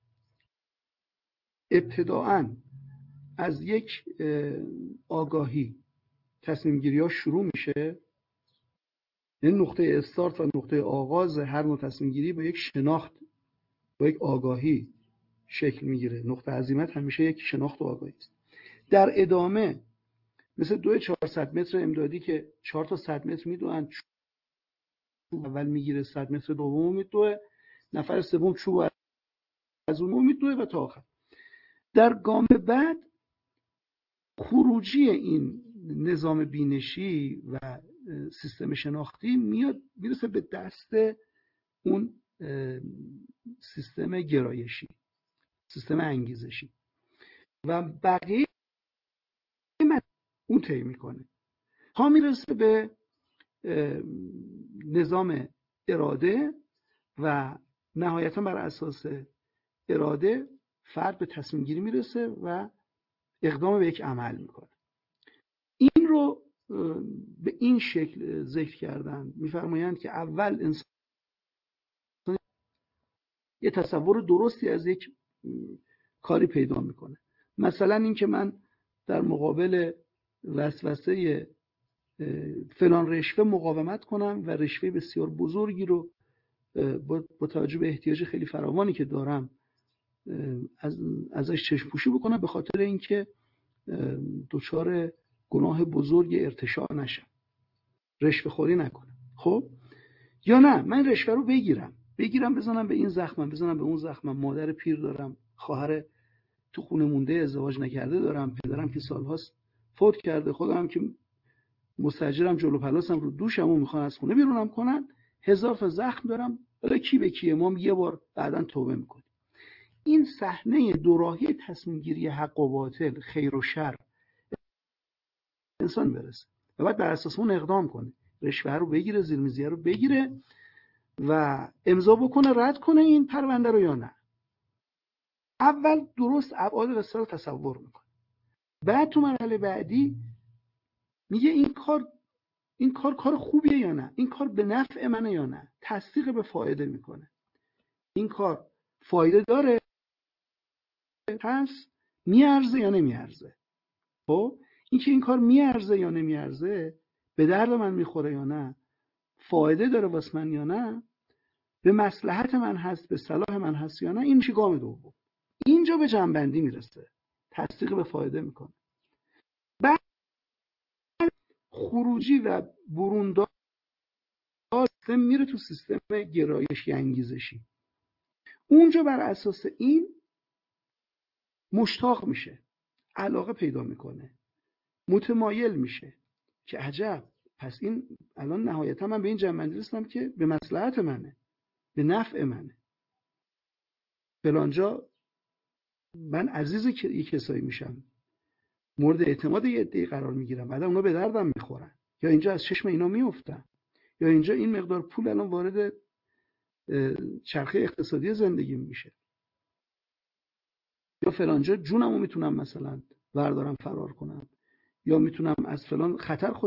ابتداعاً از یک آگاهی تصمیم گیری ها شروع میشه. این نقطه استارت و نقطه آغاز هر نوع تصمیم گیری با یک شناخت، با یک آگاهی شکل میگیره. نقطه عزیمت همیشه یک شناخت و آگاهی است. در ادامه مثل دوی چهارصد متر امدادی که چهار تا صد متر میدوئن، چوب اول میگیره، صد متر دوم میدوه، نفر سوم چوب از اون میدوه و تا آخر. در گام بعد خروجی این نظام بینشی و سیستم شناختی میاد میرسه به دست اون سیستم گرایشی، سیستم انگیزشی و بقیه اون طی میکنه تا میرسه به نظام اراده و نهایتا بر اساس اراده فرد به تصمیم گیری میرسه و اقدام به یک عمل میکنه. این رو به این شکل ذکر کردن. میفرمایند که اول انسان یه تصور درستی از یک کاری پیدا میکنه. مثلا این که من در مقابل وسوسه فلان رشوه مقاومت کنم و رشوه بسیار بزرگی رو با توجه به احتیاج خیلی فراوانی که دارم از ازش چشم پوشی بکنم به خاطر اینکه دچار گناه بزرگ ارتشاء نشم، رشوه خوری نکنم. خب یا نه من رشوه رو بگیرم بگیرم بزنم به این زخمم، بزنم به اون زخمم، مادر پیر دارم، خواهر تو خونه مونده ازدواج نکرده دارم، پدرم که سالهاست فوت کرده، خودم که مستاجرم، جلو پلاسم رو دوشم و میخوان از خونه بیرونم کنن، هزار تا زخم دارم، حالا کی به کیه، ما یه بار بعداً توبه میکنیم. این صحنه دوراهی تصمیم گیری حق و باطل، خیر و شر انسان برسه و بعد بر اساس اون اقدام کنه، رشوه رو بگیره، زیرمیزیه رو بگیره و امضا بکنه رد کنه این پرونده رو یا نه. اول درست ابعاد قصه رو تصور میکنه، بعد تو مرحله بعدی میگه این کار این کار کار خوبیه یا نه، این کار به نفع منه یا نه، تصدیق به فایده میکنه، این کار فایده داره پس میارزه یا نمیارزه. خب این که این کار میارزه یا نمیارزه، به درد من میخوره یا نه، فایده داره واسه من یا نه، به مصلحت من هست، به صلاح من هست یا نه، این میشه گام دوم. اینجا به جنبندی میرسه، تصدیق به فایده میکنه. بعد خروجی و برونداد سیستم میره تو سیستم گرایشی انگیزشی. اونجا بر اساس این مشتاق میشه، علاقه پیدا میکنه، متمایل میشه که عجب، پس این الان نهایتا من به این جنبندی رسیدم که به مصلحت منه، به نفع منه، فلانجا من عزیز یک کسایی میشم، مورد اعتماد یه عده‌ای قرار میگیرم، بعد اونا به دردم میخورن، یا اینجا از چشم اینا میافتم، یا اینجا این مقدار پول الان وارد چرخه اقتصادی زندگی میشه، یا فلانجا جونمو میتونم مثلا بردارم فرار کنم، یا میتونم از فلان خطر خودم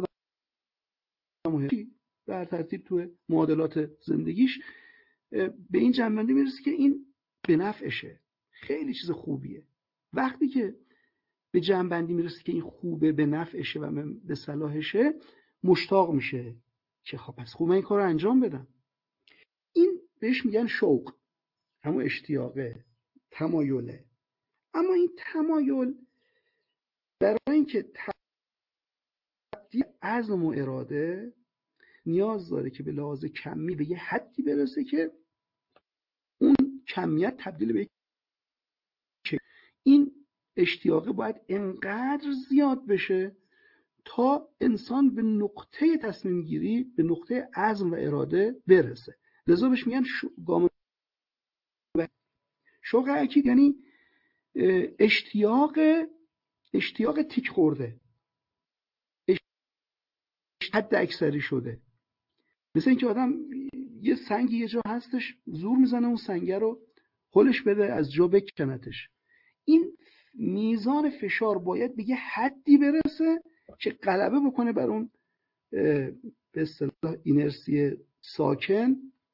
در ترتیب تو معادلات زندگیش به این جنبندی میرسه که این به نفعشه، خیلی چیز خوبیه. وقتی که به جنبندی میرسه که این خوبه، به نفعشه و به صلاحشه، مشتاق میشه که خب پس خوب من این کار رو انجام بدم. این بهش میگن شوق، همون اشتیاقه، تمایله. اما این تمایل برای اینکه تبدیل عزم و اراده نیاز داره که به لحاظ کمی به یه حدی برسه که اون کمیت تبدیل به این اشتیاقه باید انقدر زیاد بشه تا انسان به نقطه تصمیم گیری، به نقطه عزم و اراده برسه. لذا بهش میگن گام شوق اکید، یعنی اشتیاق اشتیاق تیک خورده، حد اکثری شده. مثل اینکه آدم یه سنگی یه جا هستش، زور میزنه اون سنگه رو هلش بده از جا بکنتش. این میزان فشار باید به یه حدی برسه که غلبه بکنه بر اون به اصطلاح اینرسی ساکن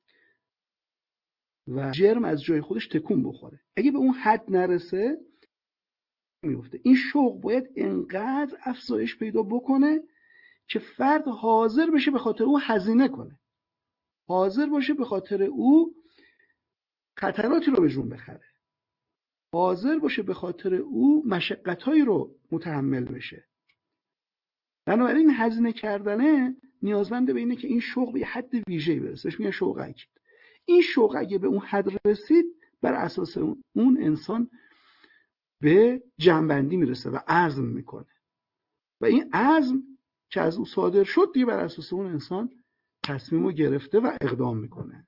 و جرم از جای خودش تکون بخوره. اگه به اون حد نرسه میفته. این شوق باید انقدر افزایش پیدا بکنه که فرد حاضر بشه به خاطر او هزینه کنه، حاضر باشه به خاطر او خطراتی رو به جون بخره، حاضر باشه به خاطر او مشقتایی رو متحمل بشه. بنابراین هزینه کردنه نیازمنده به اینه که این شوق به یه حد ویژه‌ای برسه، بهش میگن شوق اکید. این شوق اگه به اون حد رسید، بر اساس اون انسان به جنبندی میرسه و عزم میکنه و این عزم که از او صادر شد دیگه بر اساس اون انسان تصمیمو گرفته و اقدام میکنه.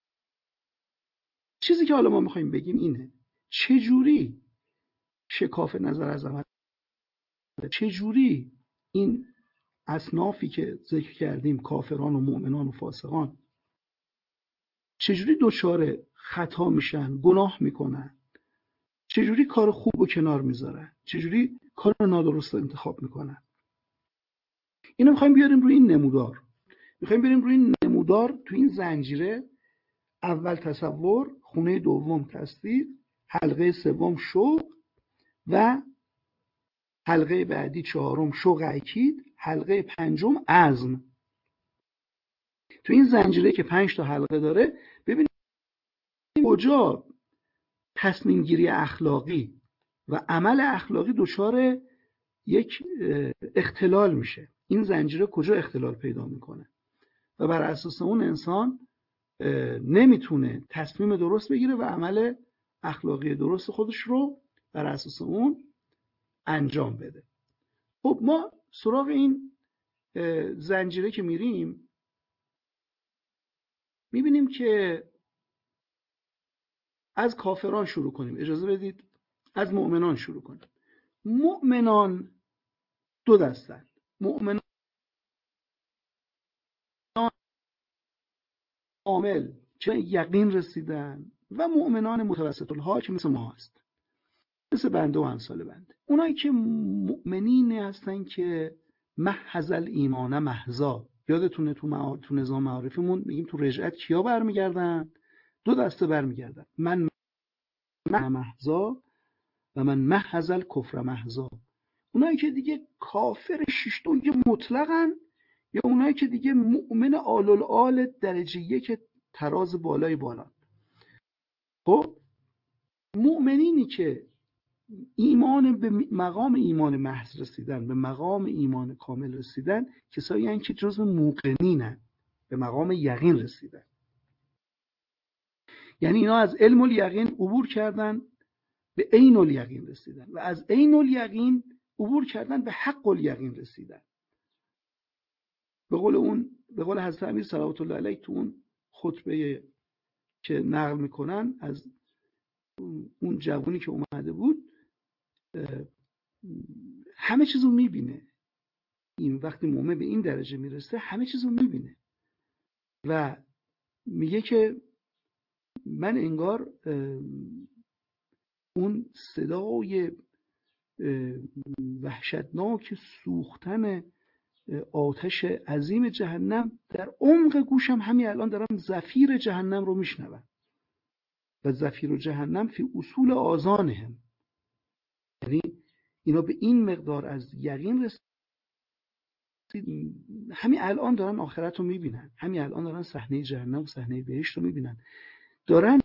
چیزی که حالا ما میخوایم بگیم اینه چجوری شکاف نظر از عمل، چجوری این اصنافی که ذکر کردیم، کافران و مؤمنان و فاسقان، چجوری دچار خطا میشن، گناه میکنن، چجوری کار خوب رو کنار میذارن، چجوری کار نادرست رو انتخاب میکنن. اینو میخوایم بیاریم روی این نمودار، میخوایم بریم روی این نمودار تو این زنجیره. اول تصور، خونه دوم تصدیق، حلقه سوم شوق و حلقه بعدی چهارم شوق اکید، حلقه پنجم عزم. تو این زنجیره که پنج تا حلقه داره ببینید کجا تصمیم گیری اخلاقی و عمل اخلاقی دچار یک اختلال میشه. این زنجیره کجا اختلال پیدا میکنه و بر اساس اون انسان نمیتونه تصمیم درست بگیره و عمل اخلاقی درست خودش رو بر اساس اون انجام بده. خب ما سراغ این زنجیره که میریم میبینیم که از کافران شروع کنیم. اجازه بدید از مؤمنان شروع کنیم. مؤمنان دو دستن. مؤمنان کامل که یقین رسیدن و مؤمنان متوسط الحال که مثل ما هست، مثل بنده و امثال بنده. اونایی که مؤمنین هستن که محض الایمان محضا. یادتونه تو, مع... تو نظام معارفمون میگیم تو رجعت کیا برمیگردن؟ دو دسته برمیگردن، من محضا و من محض الکفر محضا. اونایی که دیگه کافر شیشتون مطلقن، یا اونایی که دیگه مؤمن آل الآل درجه یک تراز بالای بالا. خب مؤمنینی که ایمان به مقام ایمان محض رسیدن، به مقام ایمان کامل رسیدن، کسایی هستند که جزو موقنینن، به مقام یقین رسیدن. یعنی اینا از علم الیقین عبور کردن به عین الیقین رسیدن و از عین الیقین عبور کردن به حق الیقین رسیدن. به قول اون به قول حضرت امیر صلوات الله علیه تو اون خطبه که نقل میکنن از اون جوانی که اومده بود، همه چیزو میبینه. این وقتی مومن به این درجه میرسه همه چیزو میبینه و میگه که من انگار اون صدای وحشتناک سوختن آتش عظیم جهنم در عمق گوشم همین الان دارم زفیر جهنم رو میشنوم و زفیر جهنم فی اصول آذانهم. یعنی اینا به این مقدار از یقین رسید، همین الان دارن آخرت رو میبینن، همین الان دارن صحنه جهنم و صحنه بهشت رو میبینن، دارن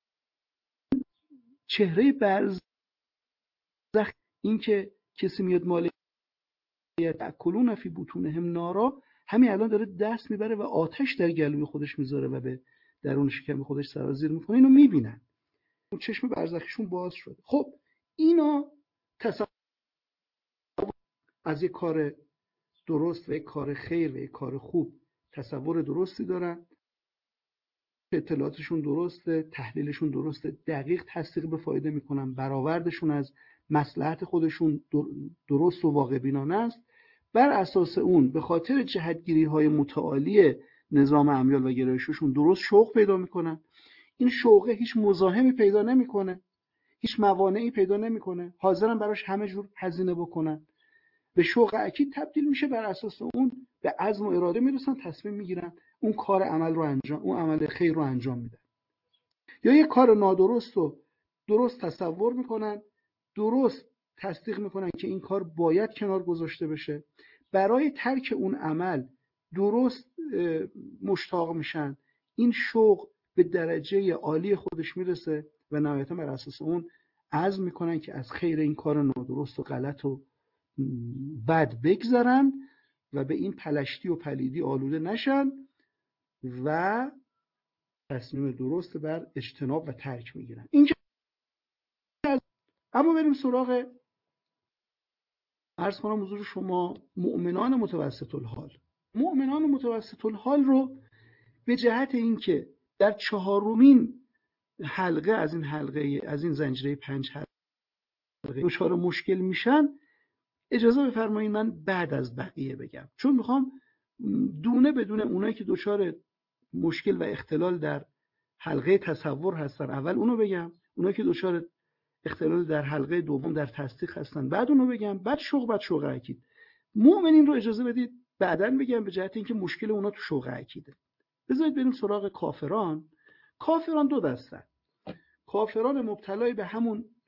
چهره برزخ این که کسی میاد مال یأکلون فی بطونهم نارا، همین الان داره دست میبره و آتش در گلوی خودش میذاره و به درون شکم خودش سرازیر میکنه. اینو میبینن، اون چشم برزخشون باز شده. خب اینا تصور از یک کار درست و یک کار خیر و یک کار خوب تصور درستی دارن، اطلاعاتشون درسته، تحلیلشون درسته، دقیق تصدیق به فایده میکنن، برآوردشون از مصلحت خودشون درست و واقع بینانه است. بر اساس اون به خاطر جهتگیری های متعالی نظام امیال و گرایششون درست شوق پیدا میکنن. این شوقه هیچ مزاحمی پیدا نمیکنه، هیچ موانعی پیدا نمیکنه، حاضرن براش همه جور هزینه بکنن. به شوق اکید تبدیل میشه، بر اساس اون به عزم و اراده میرسن، تصمیم میگیرن اون کار عمل رو انجام اون عمل خیر رو انجام میدن. یا یک کار نادرست رو درست تصور میکنن، درست تصدیق میکنن که این کار باید کنار گذاشته بشه، برای ترک اون عمل درست مشتاق میشن. این شوق به درجه عالی خودش میرسه و نهایتا بر اساس اون عزم میکنن که از خیر این کار نادرست و غلط و بد بگذرن و به این پلشتی و پلیدی آلوده نشن و تصمیم درست بر اجتناب و ترک میگیرن. این اما بریم سراغ عرض کنم حضور شما مؤمنان متوسط الحال. مؤمنان متوسط الحال رو به جهت اینکه در چهارمین حلقه از این حلقه از این زنجیره پنج حلقه دچار مشکل میشن، اجازه بفرمایید من بعد از بقیه بگم، چون میخوام دونه بدون اونایی که دچار مشکل و اختلال در حلقه تصور هستن اول اونو بگم، اونایی که دچار اختلال در حلقه دوم در تصدیق هستن بعد اونو بگم، بعد شوق بعد شوق اکید. مؤمنین رو اجازه بدید بعداً بگم به جهت اینکه مشکل اونا تو شوق اکیده. بذارید بریم سراغ کافران. کافران دو دستن. کافران مبتلای به همون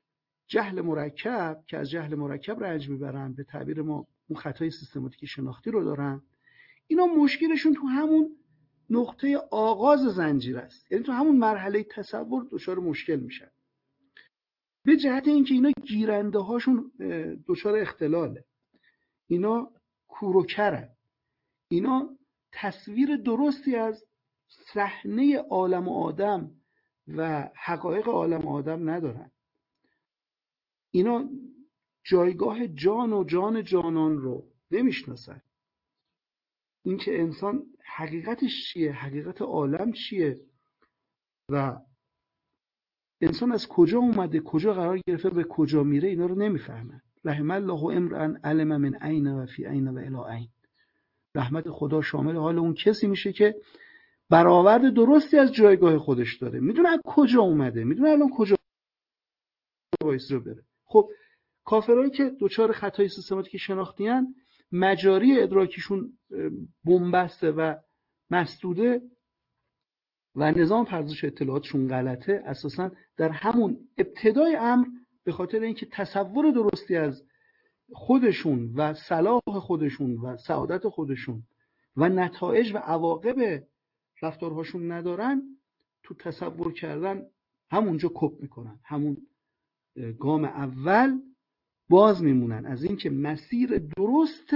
جهل مرکب که از جهل مرکب رنج میبرن، به تعبیر ما اون خطای سیستماتیک شناختی رو دارن، اینا مشکلشون تو همون نقطه آغاز زنجیر است، یعنی تو همون مرحله تصور دچار مشکل میشن، به جهت اینکه اینا گیرنده هاشون دچار اختلاله، اینا کوروکرن، اینا تصویر درستی از صحنه عالم آدم و حقایق عالم آدم ندارن، اینا جایگاه جان و جان جانان رو نمیشناسن، اینکه انسان حقیقتش چیه، حقیقت عالم چیه و انسان از کجا اومده، کجا قرار گرفته، به کجا میره، اینا رو نمیفهمن. رحم الله امرأ علم من عین و فی عین و الی عین. رحمت خدا شامل حال اون کسی میشه که برآورد درستی از جایگاه خودش داره، میدونه از کجا اومده، میدونه الان کجا باید رو بره. خب کافرایی که دوچار خطای سیستماتیک شناختی ان، مجاری ادراکیشون بنبسته و مسدوده و نظام پردازش اطلاعاتشون غلطه، اساساً در همون ابتدای امر به خاطر اینکه تصور درستی از خودشون و صلاح خودشون و سعادت خودشون و نتایج و عواقب رفتارهاشون ندارن، تو تصور کردن همونجا کپ میکنن، همون گام اول باز میمونن از اینکه مسیر درست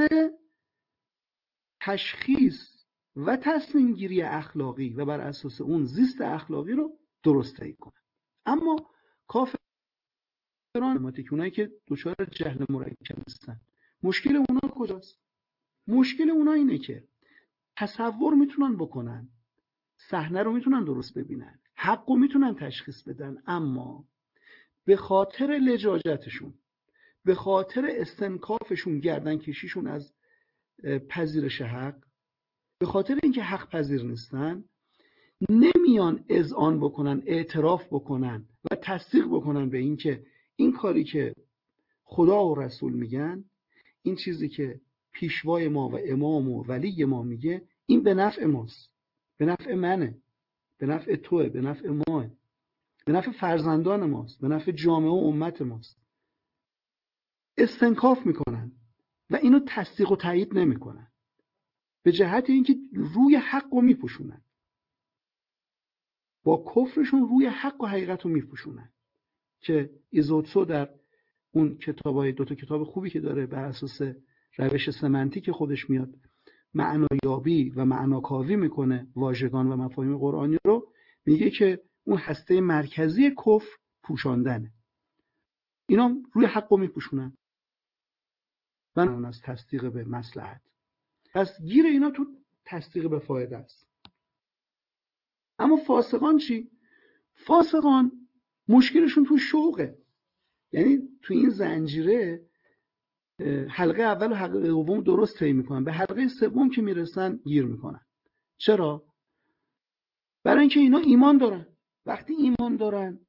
تشخیص و تصمیم گیری اخلاقی و بر اساس اون زیست اخلاقی رو درست طی کنن. اما کافران اونایی که دچار جهل مرکب هستن، مشکل اونا کجاست؟ مشکل اونا اینه که تصور میتونن بکنن، صحنه رو میتونن درست ببینن، حق رو میتونن تشخیص بدن، اما به خاطر لجاجتشون، به خاطر استنکافشون، گردن کشیشون از پذیرش حق، به خاطر اینکه حق پذیر نیستن، نمیان اذعان بکنن، اعتراف بکنن و تصدیق بکنن به اینکه این کاری که خدا و رسول میگن، این چیزی که پیشوای ما و امام و ولی ما میگه، این به نفع ماست، به نفع منه، به نفع توه، به نفع ماه، به نفع فرزندان ماست، به نفع جامعه و امت ماست. استنکاف میکنن و اینو تصدیق و تایید نمیکنن، به جهت اینکه روی حق رو میپوشونن، با کفرشون روی حق و حقیقت رو میپوشونن، که ایزوتسو در اون کتابای دوتا کتاب خوبی که داره بر اساس روش سمنتیک خودش میاد معنایابی و معناکاوی میکنه واژگان و مفاهیم قرآنی رو، میگه که اون هسته مرکزی کفر پوشاندنه، اینا روی حق رو میپوشونن و از تصدیق به مصلحت. پس گیر اینا تو تصدیق به فایده است. اما فاسقان چی؟ فاسقان مشکلشون تو شوقه، یعنی تو این زنجیره حلقه اول و حلقه دوم درست طی میکنن، به حلقه سوم که میرسن گیر میکنن. چرا؟ برای اینکه اینا ایمان دارن. وقتی ایمان دارن،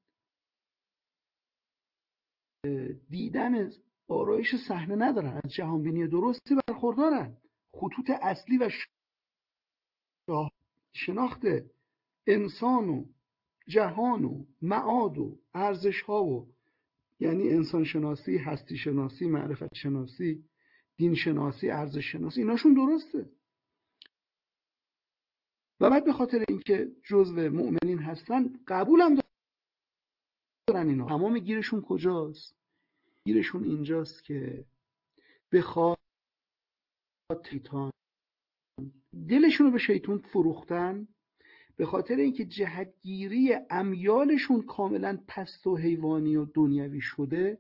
دیدن آرایش صحنه ندارن، از جهانبینی درستی برخوردارن، خطوط اصلی و شناخت انسان و جهان و معاد و ارزش ها و یعنی انسان شناسی، هستی شناسی، معرفت شناسی، دین شناسی، ارزش شناسی، ایناشون درسته. و بعد به خاطر اینکه جزو مؤمنین هستن قبول هم دارن اینا. تمام گیرشون کجاست؟ گیرشون اینجاست که به خاطر شیطان دلشون رو به شیطان فروختن، به خاطر اینکه جهتگیری امیالشون کاملا پست و حیوانی و دنیوی شده،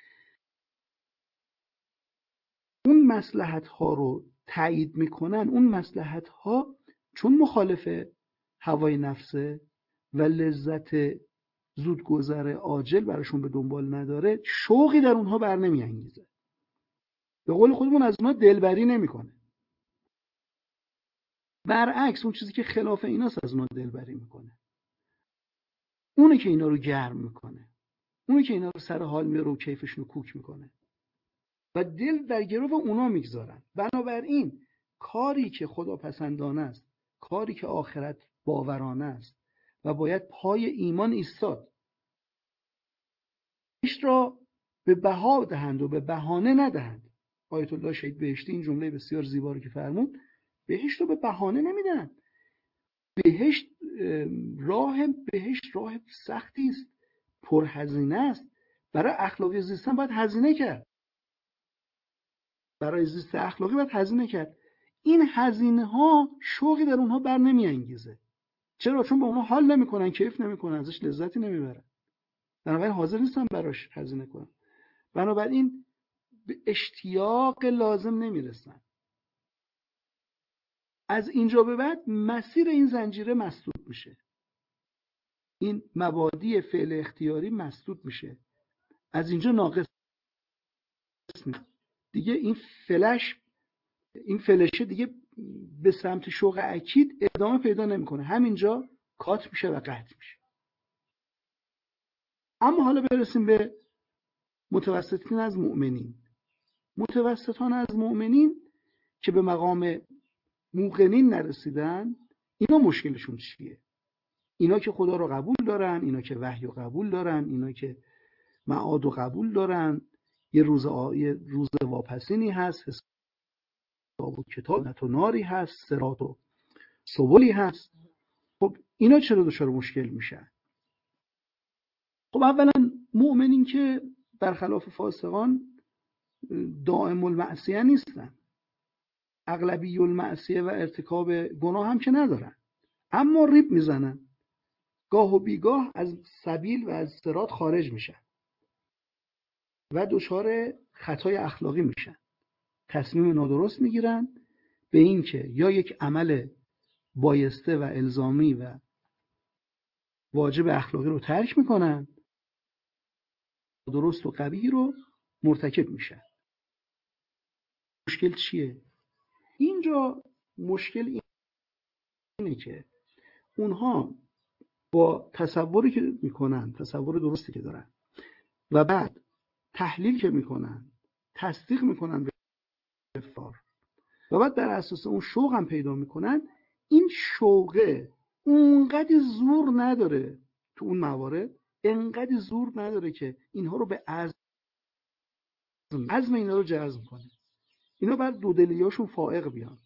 اون مصلحت ها رو تایید میکنن. اون مصلحت ها چون مخالف هوای نفسه و لذت زودگذر عاجل براشون به دنبال نداره، شوقی در اونها بر نمیانگیزه. به قول خودمون از اونها دلبری نمیکنه. برعکس اون چیزی که خلاف ایناست از اونها دلبری میکنه. اونه که اینا رو گرم میکنه، اونه که اینا رو سر حال میاره و کیفشون رو کوک میکنه و دل در گرو اونا میگذارن. بنابراین کاری که خدا پسندانه است، کاری که آخرت باورانه است و باید پای ایمان ایستاد، ایش را به بها دهند و به بهانه ندهند. آیت الله شهید بهشتی این جمله بسیار زیبا رو که فرمود، بهشت رو به بهانه نمیدن. بهشت راه بهشت راه سختی است، پرهزینه است. برای اخلاقی زیستن باید هزینه کرد. برای زیست اخلاقی باید هزینه کرد. این هزینه ها شوقی در اونها بر نمی انگیزه. چرا؟ چون با اونها حال نمیکنن، کیف نمیکنن، ازش لذتی نمیبرن. بنابراین حاضر نیستن براش هزینه کنن. بنابراین به اشتیاق لازم نمیرسن. از اینجا به بعد مسیر این زنجیره مسدود میشه. این مبادی فعل اختیاری مسدود میشه. از اینجا ناقص میشه. دیگه این فلش این فلشه دیگه به سمت شوق اکید ادامه پیدا نمیکنه. همینجا کات میشه و قطع میشه. اما حالا برسیم به متوسطین از مؤمنین. متوسطان از مؤمنین که به مقام موقنین نرسیدن، اینا مشکلشون چیه؟ اینا که خدا رو قبول دارن، اینا که وحی رو قبول دارن، اینا که معاد رو قبول دارن، یه روز آ... یه روز واپسینی هست، حساب و کتاب و ناری هست، صراط و سبلی هست. خب اینا چرا دچار مشکل میشن؟ خب اولا مؤمنین که برخلاف فاسقان دائم المعصیه نیستن، اغلبی المعصیه و ارتکاب گناه هم که ندارن، اما ریب میزنن، گاه و بیگاه از سبیل و از صراط خارج میشن و دچار خطای اخلاقی میشن، تصمیم نادرست میگیرن به این که یا یک عمل بایسته و الزامی و واجب اخلاقی رو ترک میکنن، درست و قبیح رو مرتکب میشن. مشکل چیه؟ اینجا مشکل اینه که اونها با تصوری که میکنن، تصور درستی که دارن و بعد تحلیل که میکنن، تصدیق میکنن به افکار و بعد بر اساس اون شوق هم پیدا میکنن، این شوقه اونقدر زور نداره تو اون موارد، انقدر زور نداره که اینها رو به عزم عزم اینا رو جذب کنه. اینا بر دودلیاشون فائق بیان،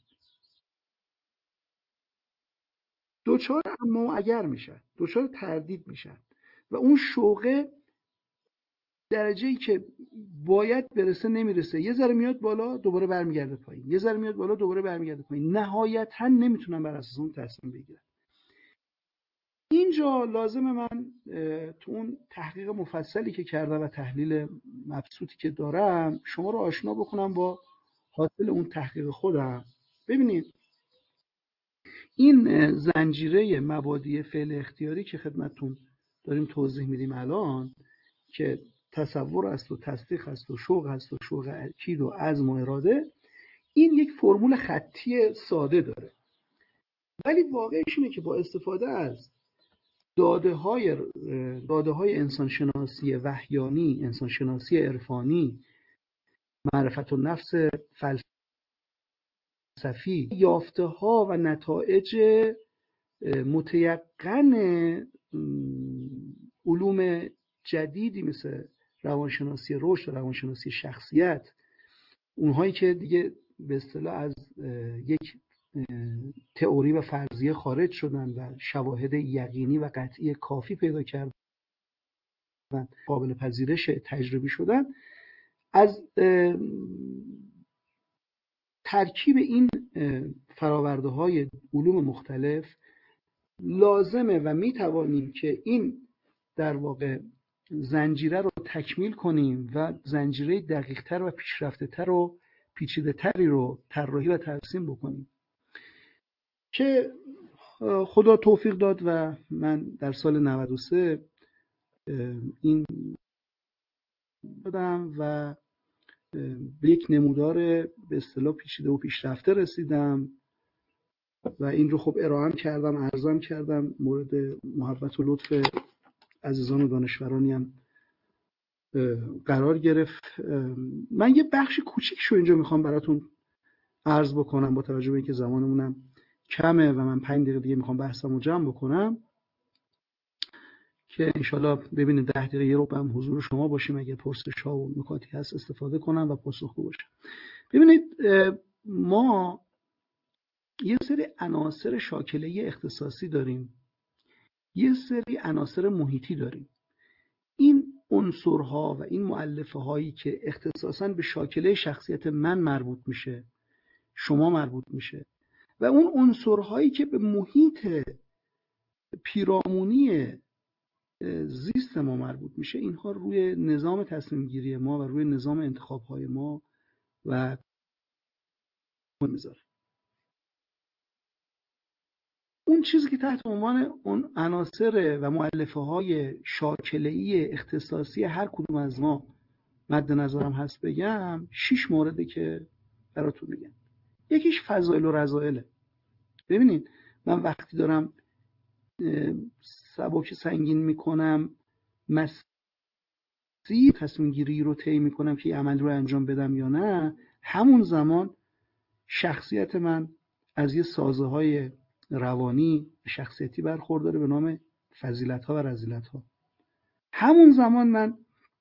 دوچار اما و اگر میشن، دوچار تردید میشن و اون شوقه درجه‌ای که باید برسه نمیرسه، یه ذره میاد بالا دوباره برمیگرده پایین، یه ذره میاد بالا دوباره برمیگرده پایین، نهایتاً نمیتونن بر اساس اون تصمیم بگیرن. اینجا لازم من تو اون تحقیق مفصلی که کردم و تحلیل مبسوطی که دارم شما رو آشنا بکنم با حاصل اون تحقیق خودم. ببینید این زنجیره مبادی فعل اختیاری که خدمتتون داریم توضیح میدیم الان، که تصور است و تصدیق است و شوق است و شوق اکید و عزم و اراده، این یک فرمول خطی ساده داره، ولی واقعش اینه که با استفاده از داده های داده های انسانشناسی وحیانی، انسانشناسی عرفانی، معرفت النفس فلسفی، یافته ها و نتایج متیقن علوم جدیدی مثل روانشناسی رشد و روانشناسی شخصیت، اونهایی که دیگه به اصطلاح از یک تئوری و فرضیه خارج شدن و شواهد یقینی و قطعی کافی پیدا کردن و قابل پذیرش تجربی شدن، از ترکیب این فراورده های علوم مختلف لازمه و میتوانیم که این در واقع زنجیره رو تکمیل کنیم و زنجیره دقیق تر و پیشرفته تر و پیچیده تری رو طراحی و ترسیم بکنیم که خدا توفیق داد و من در سال نود و سه این دادم و به یک نمودار به اصطلاح پیچیده و پیشرفته رسیدم و این رو خب ارائه کردم، عرضم کردم، مورد محبت و لطف عزیزان و دانشورانی هم قرار گرفت. من یه بخش کوچیکشو اینجا میخوام براتون عرض بکنم با توجه به اینکه زمانمونم کمه و من پنج دقیقه دیگه میخوام بحثمو جمع بکنم، که انشالله ببینید ده دقیقه یه رو هم حضور شما باشیم، اگه پرسش ها و نکاتی هست استفاده کنم و پاسخگو باشم. ببینید ما یه سری عناصر شاکله اختصاصی داریم، یه سری عناصر محیطی داریم. این عنصرها و این مؤلفه هایی که اختصاصاً به شاکله شخصیت من مربوط میشه، شما مربوط میشه، و اون عنصرهایی که به محیط پیرامونی زیست ما مربوط میشه، اینها روی نظام تصمیم گیری ما و روی نظام انتخاب های ما و میذاره. اون چیزی که تحت عنوان اون عناصر و مؤلفه های شاکله‌ای اختصاصی هر کدوم از ما مد نظرم هست بگم، شش مورده که براتون میگم. یکیش فضائل و رذائله. ببینید من وقتی دارم سبک سنگین میکنم، مسیر تصمیم گیری رو طی میکنم که عمل رو انجام بدم یا نه، همون زمان شخصیت من از یه سازه های روانی شخصیتی برخورداره به نام فضیلت ها و رذیلت ها. همون زمان من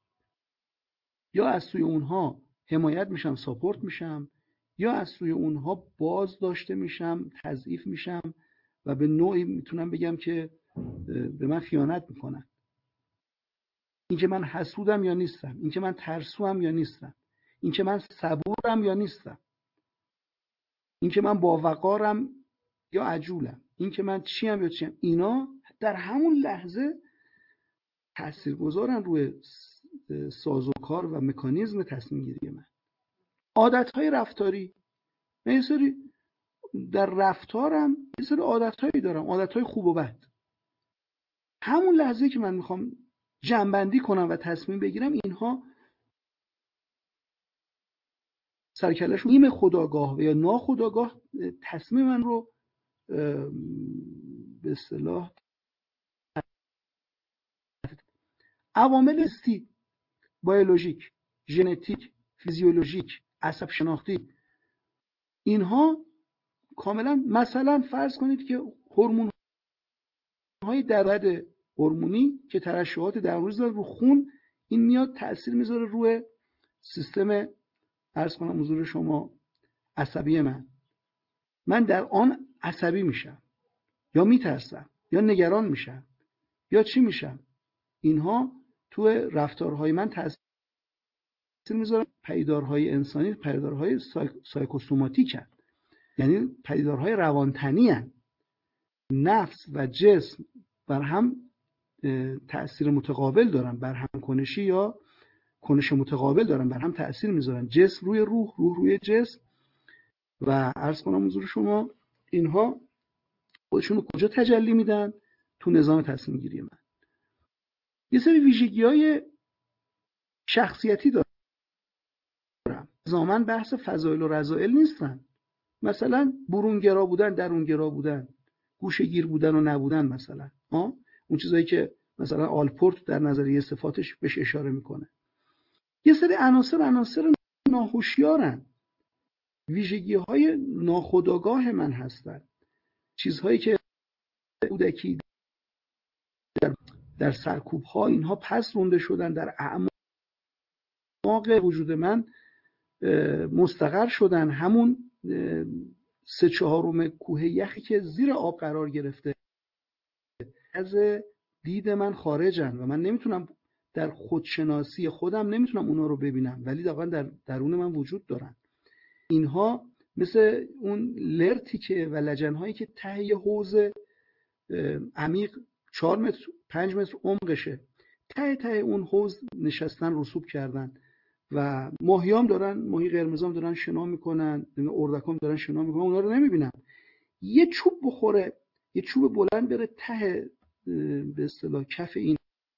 یا از سوی اونها حمایت میشم، ساپورت میشم، یا از سوی اونها باز داشته میشم، تضعیف میشم و به نوعی میتونم بگم که به من خیانت میکنن. این که من حسودم یا نیستم، این که من ترسوام یا نیستم، این که من صبورم یا نیستم، این که من با وقارم یا عجولم، این که من چیم یا چیم، اینا در همون لحظه تاثیرگذارن روی سازوکار و مکانیزم تصمیم گیری من. عادتهای رفتاری، من یه سری در رفتارم یه سری عادتهایی دارم، عادتهای خوب و بد. همون لحظه که من میخوام جمع‌بندی کنم و تصمیم بگیرم، اینها سرکله‌شون نیم خودآگاه و یا ناخودآگاه تصمیم من رو به اصطلاح عوامل استی، بیولوژیک، ژنتیک، فیزیولوژیک، عصب شناختی، اینها کاملا، مثلا فرض کنید که هورمون های درد هورمونی که ترشحات درونی داره رو خون، این میاد تأثیر میذاره روی سیستم عرض کنم حضور شما عصبی من. من در آن عصبی میشم یا میترسم یا نگران میشم یا چی میشم، اینها تو رفتارهای من تأثیر میذاره. پدیدارهای انسانی پدیدارهای سایکوسوماتیک هستند، یعنی پدیدارهای روانتنی هستند. نفس و جسم بر هم تأثیر متقابل دارن، بر هم کنشی یا کنش متقابل دارن، بر هم تأثیر میذارن. جسم روی روح، روح روی جسم. و عرض کنم حضور شما اینها خودشون رو کجا تجلی میدن؟ تو نظام تصمیم گیری من. یه سری ویژگی‌های شخصیتی دارم، نظاماً بحث فضایل و رذائل نیستن. مثلا برونگرا بودن، درونگرا بودن، گوشه‌گیر بودن و نبودن، مثلا ها اون چیزایی که مثلا آلپورت در نظریه صفاتش بهش اشاره میکنه. یه سری عناصر عناصر ناهوشیارن، ویژگی‌های ناخودآگاه من هستن، چیزهایی که کودکی در, در سرکوب‌ها اینها پس رونده شدن، در اعماق وجود من مستقر شدن. همون سه چهارم کوه یخی که زیر آب قرار گرفته از دید من خارجن و من نمیتونم در خودشناسی خودم نمیتونم اونا رو ببینم، ولی واقعا در درون من وجود دارن. اینها مثل اون لرتیکه و لجنهایی که ته یه حوض عمیق چهار متر پنج متر عمقشه، ته ته اون حوض نشستن، رسوب کردن و ماهیام دارن، ماهی قرمزام دارن شنا میکنن، اردکام دارن شنا میکنن، اونا رو نمیبینم. یه چوب بخوره، یه چوب بلند بره ته به اصطلاح کف این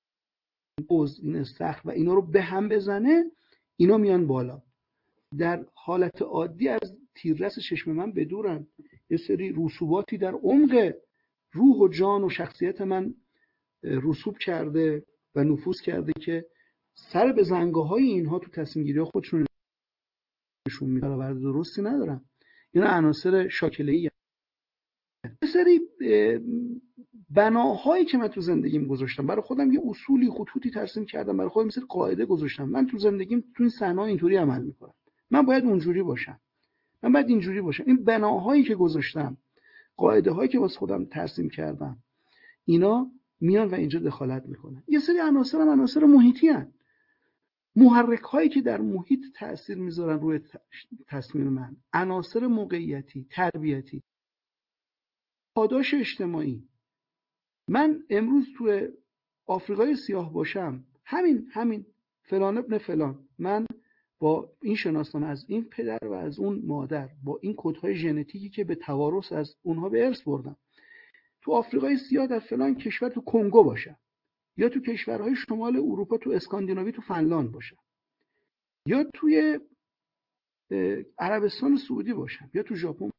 حوض، این استخر، و اینا رو به هم بزنه، اینا میان بالا. در حالت عادی از تیررس چشم من بدورن. یه سری رسوباتی در عمق روح و جان و شخصیت من رسوب کرده و نفوذ کرده که سر به زنگه های اینها تو تصمیم گیری ها خودشون نشون میدن. برآورد درستی ندارن. اینا عناصر شاکله‌ای. یه سری بناهایی که من تو زندگیم گذاشتم، برای خودم یه اصولی خطوطی ترسیم کردم، برای خودم مثل قاعده گذاشتم، من تو زندگیم تو این صحنه‌ها اینطوری عمل میکنم، من باید اونجوری باشم، من باید اینجوری باشم. این بناهایی که گذاشتم، قاعده هایی که واسه خودم ترسیم کردم، اینا میان و اینجا دخالت میکنن. یه سری عناصر هم عناصر محیطی هستند، محرک هایی که در محیط تأثیر میذارن روی تصمیم من، عناصر موقعیتی، تربیتی، پاداش اجتماعی. من امروز تو آفریقای سیاه باشم، همین همین فلان ابن فلان، من با این شناسنامه از این پدر و از اون مادر، با این کدهای ژنتیکی که به توارث از اونها به ارث بردم، تو آفریقای سیاه در فلان کشور تو کنگو باشم، یا تو کشورهای شمال اروپا تو اسکاندیناوی تو فنلاند باشم، یا توی عربستان سعودی باشم، یا تو ژاپن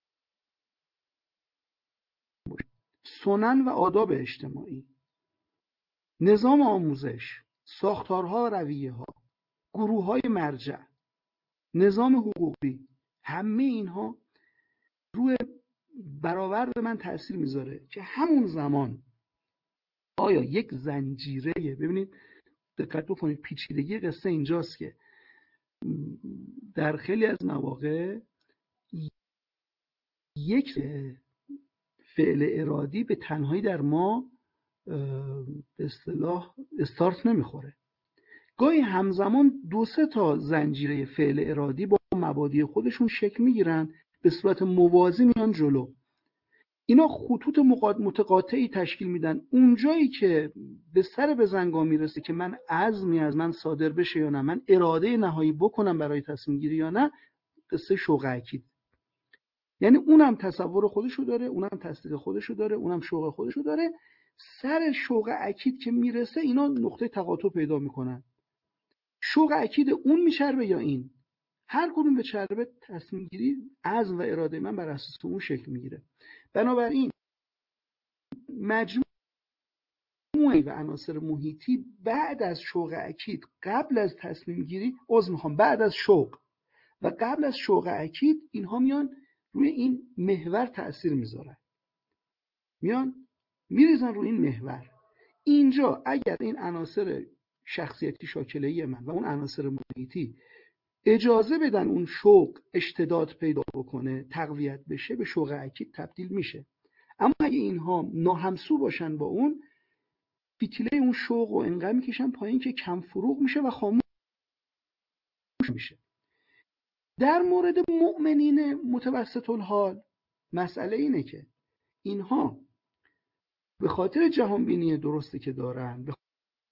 باشم. سنن و آداب اجتماعی، نظام آموزش، ساختارها و رویه‌ها، گروه‌های مرجع، نظام حقوقی، همه اینها روی برآورد من تأثیر میذاره که همون زمان آیا یک زنجیره، ببینید دقت بکنید پیچیدگی قصه اینجاست که در خیلی از مواقع یک فعل ارادی به تنهایی در ما به اصطلاح استارت نمیخوره. گاهی همزمان دو سه تا زنجیره فعل ارادی با مبادی خودشون شکل میگیرن، به صورت موازی میان جلو. اینا خطوط متقاطعی تشکیل میدن. اونجایی که به سر به زنگا میرسه که من عزمی از من صادر بشه یا نه، من اراده نهایی بکنم برای تصمیم گیری یا نه، قصه شوق اکید. یعنی اونم تصور خودشو داره، اونم تصدیق خودشو داره، اونم شوق خودشو داره. سر شوق اکید که میرسه اینا نقطه تقاطع پیدا میکنن. شوق اکید اون میچربه یا این، هر کدوم به چربه تصمیم گیری عزم و اراده من بر اساس اون شکل میگیره. بنابراین مجموعه و عناصر محیطی بعد از شوق اکید، قبل از تصمیم گیری، عذر میخوام بعد از شوق و قبل از شوق اکید، اینها میان روی این محور تأثیر میذارن، میان میریزن روی این محور. اینجا اگر این عناصر شخصیتی شاکله‌ای من و اون عناصر محیطی اجازه بدن اون شوق اشتداد پیدا بکنه، تقویت بشه، به شوق اکید تبدیل میشه. اما اگه اینها ناهمسو باشن با اون، فتیله اون شوق و انقدر میکشن پایین که کم فروغ میشه و خاموش میشه. در مورد مؤمنین متوسط الحال مسئله اینه که اینها به خاطر جهانبینی درستی که دارن، به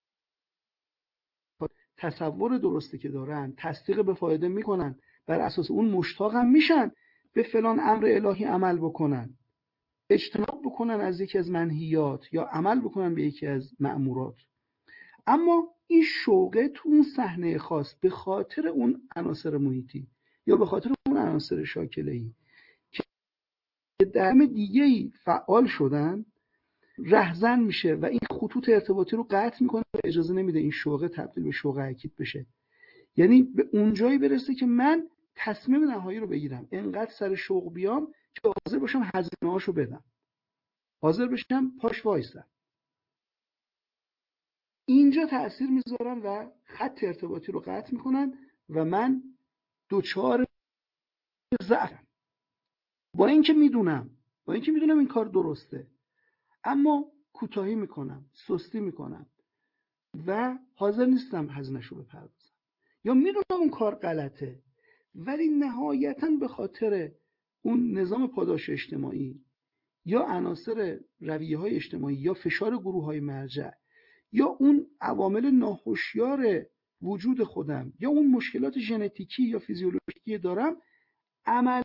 تصور درستی که دارن، تصدیق به فایده میکنن، بر اساس اون مشتاق هم میشن به فلان امر الهی عمل بکنن، اجتناب بکنن از یکی از منهیات یا عمل بکنن به یکی از مأمورات. اما این شوقه تو اون صحنه خاص به خاطر اون عناصر محیطی یا به خاطر اون عناصر شاکله‌ای که در دیگه‌ای فعال شدن رهزن میشه و این خطوط ارتباطی رو قطع میکنه و اجازه نمیده این شوقه تبدیل به شوق اکید بشه. یعنی به اونجایی برسه که من تصمیم نهایی رو بگیرم، انقدر سر شوق بیام که حاضر باشم هزینه‌هاشو بدم، حاضر بشم پاش وایسم. اینجا تأثیر میذارن و خط ارتباطی رو قطع میکنن و من دوچار ضعفم. با اینکه میدونم با اینکه میدونم این کار درسته، اما کوتاهی میکنم، سستی میکنم و حاضر نیستم هزینه‌شو بپردازم. یا میدونم اون کار غلطه ولی نهایتاً به خاطر اون نظام پاداش اجتماعی یا عناصر رویه‌های اجتماعی یا فشار گروه‌های مرجع یا اون عوامل ناهوشیار وجود خودم یا اون مشکلات ژنتیکی یا فیزیولوژیکی دارم، عملاً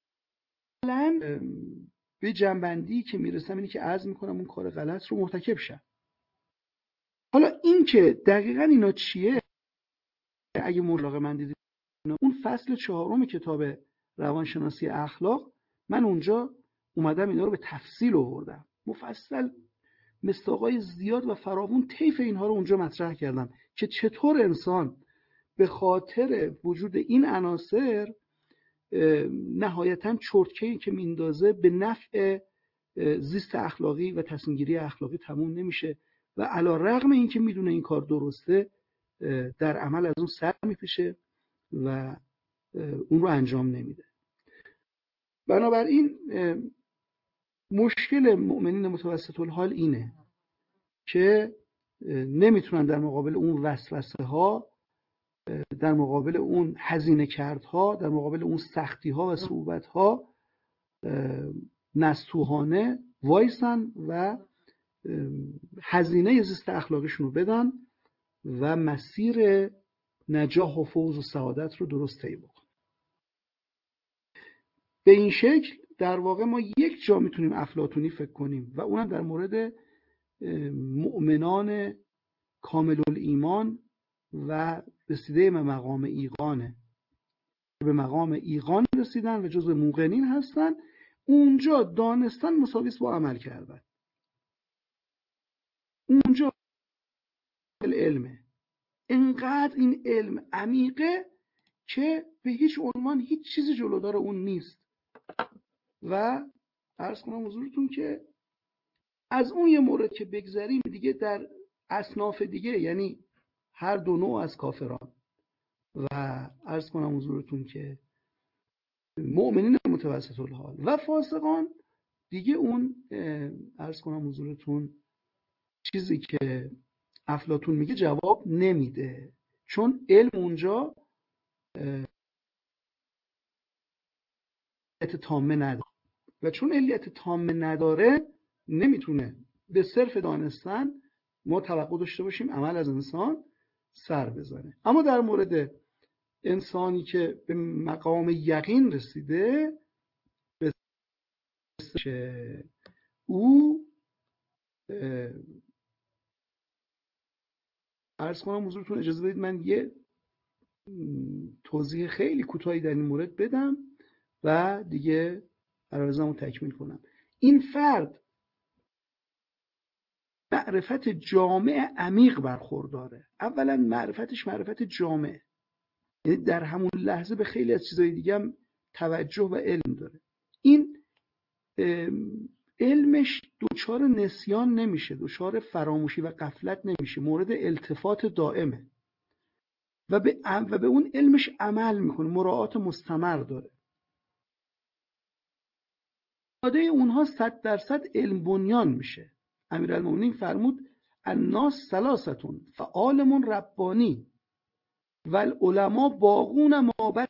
به جنبندی که میرسم اینه که عزم میکنم اون کار غلط رو مرتکب شم. حالا این که دقیقاً اینا چیه، اگه ملاقه من دیدید اون فصل چهارم کتاب روانشناسی اخلاق، من اونجا اومدم اینا رو به تفصیل آوردم، مفصل مصداقای زیاد و فراوون طیف اینها رو اونجا مطرح کردم که چطور انسان به خاطر وجود این عناصر نهایتاً چرتکه‌ای که میندازه به نفع زیست اخلاقی و تصمیم گیری اخلاقی تموم نمیشه و علی رغم اینکه میدونه این کار درسته در عمل از اون سر میکشه و اون رو انجام نمیده. بنابراین مشکل مؤمنین متوسط الحال اینه که نمیتونن در مقابل اون وسوسه ها، در مقابل اون هزینه کردها، در مقابل اون سختی ها و صعوبت ها نستوهانه وایسن و هزینه زیست اخلاقیشون رو بدن و مسیر نجاح و فوز و سعادت رو درست طی بکنن. به این شکل در واقع ما یک جا میتونیم افلاطونی فکر کنیم و اونم در مورد مؤمنان کامل الایمان و رسیده به مقام ایقانه، به مقام ایقان رسیدن و جزو موقنین هستن. اونجا دانستن مساوی است با عمل کردن. اونجا علمه، انقدر این علم عمیقه که به هیچ عنوان هیچ چیزی جلودار اون نیست. و عرض کنم حضورتون که از اون یه مورد که بگذریم دیگه در اصناف دیگه، یعنی هر دو نوع از کافران و عرض کنم حضورتون که مؤمنین متوسط الحال و فاسقان، دیگه اون عرض کنم حضورتون چیزی که افلاطون میگه جواب نمیده، چون علم اونجا علیت تامه نداره و چون علیت تامه نداره نمیتونه به صرف دانستن ما توقع داشته باشیم عمل از انسان سر بزنه. اما در مورد انسانی که به مقام یقین رسیده، که او عرض کنم حضورتون اجازه بدید من یه توضیح خیلی کوتاهی در این مورد بدم و دیگه عرضمو تکمیل کنم. این فرد معرفت جامع عمیق برخورداره. اولا معرفتش معرفت جامع، یعنی در همون لحظه به خیلی از چیزهای دیگه هم توجه و علم داره. این علمش دوچار نسیان نمیشه، دوچار فراموشی و غفلت نمیشه، مورد التفات دائمه و به, و به اون علمش عمل میکنه، مراعات مستمر داره. اراده اونها صد درصد علم بنیان میشه. امیرالمومنین فرمود الناس ثلاثتون فعالم ربانی و العلماء باغون ما بعد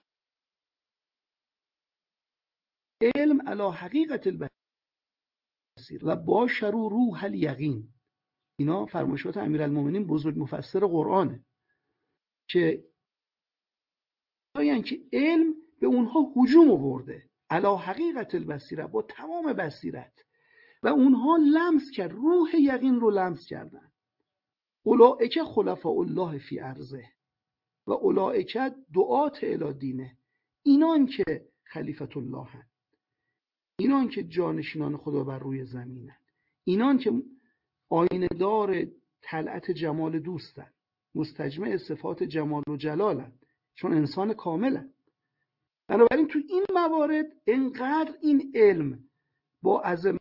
علم علی حقیقت البصیر و باشروا روح الیقین. اینا فرمایشات امیرالمومنین بزرگ مفسر قرآنه که یعنی که علم به اونها هجوم آورده علی حقیقت البصیره، با تمام بصیرت، و اونها لمس کرد، روح یقین رو لمس کردن. اولئک خلفاء الله فی ارضه و اولئک دعات الی دینه. اینان که خلیفت الله هن، اینان که جانشینان خدا بر روی زمینن، اینان که آینه دار طلعت جمال دوستن، مستجمع صفات جمال و جلالن، چون انسان کاملن. بنابراین تو این موارد انقدر این علم با عظمت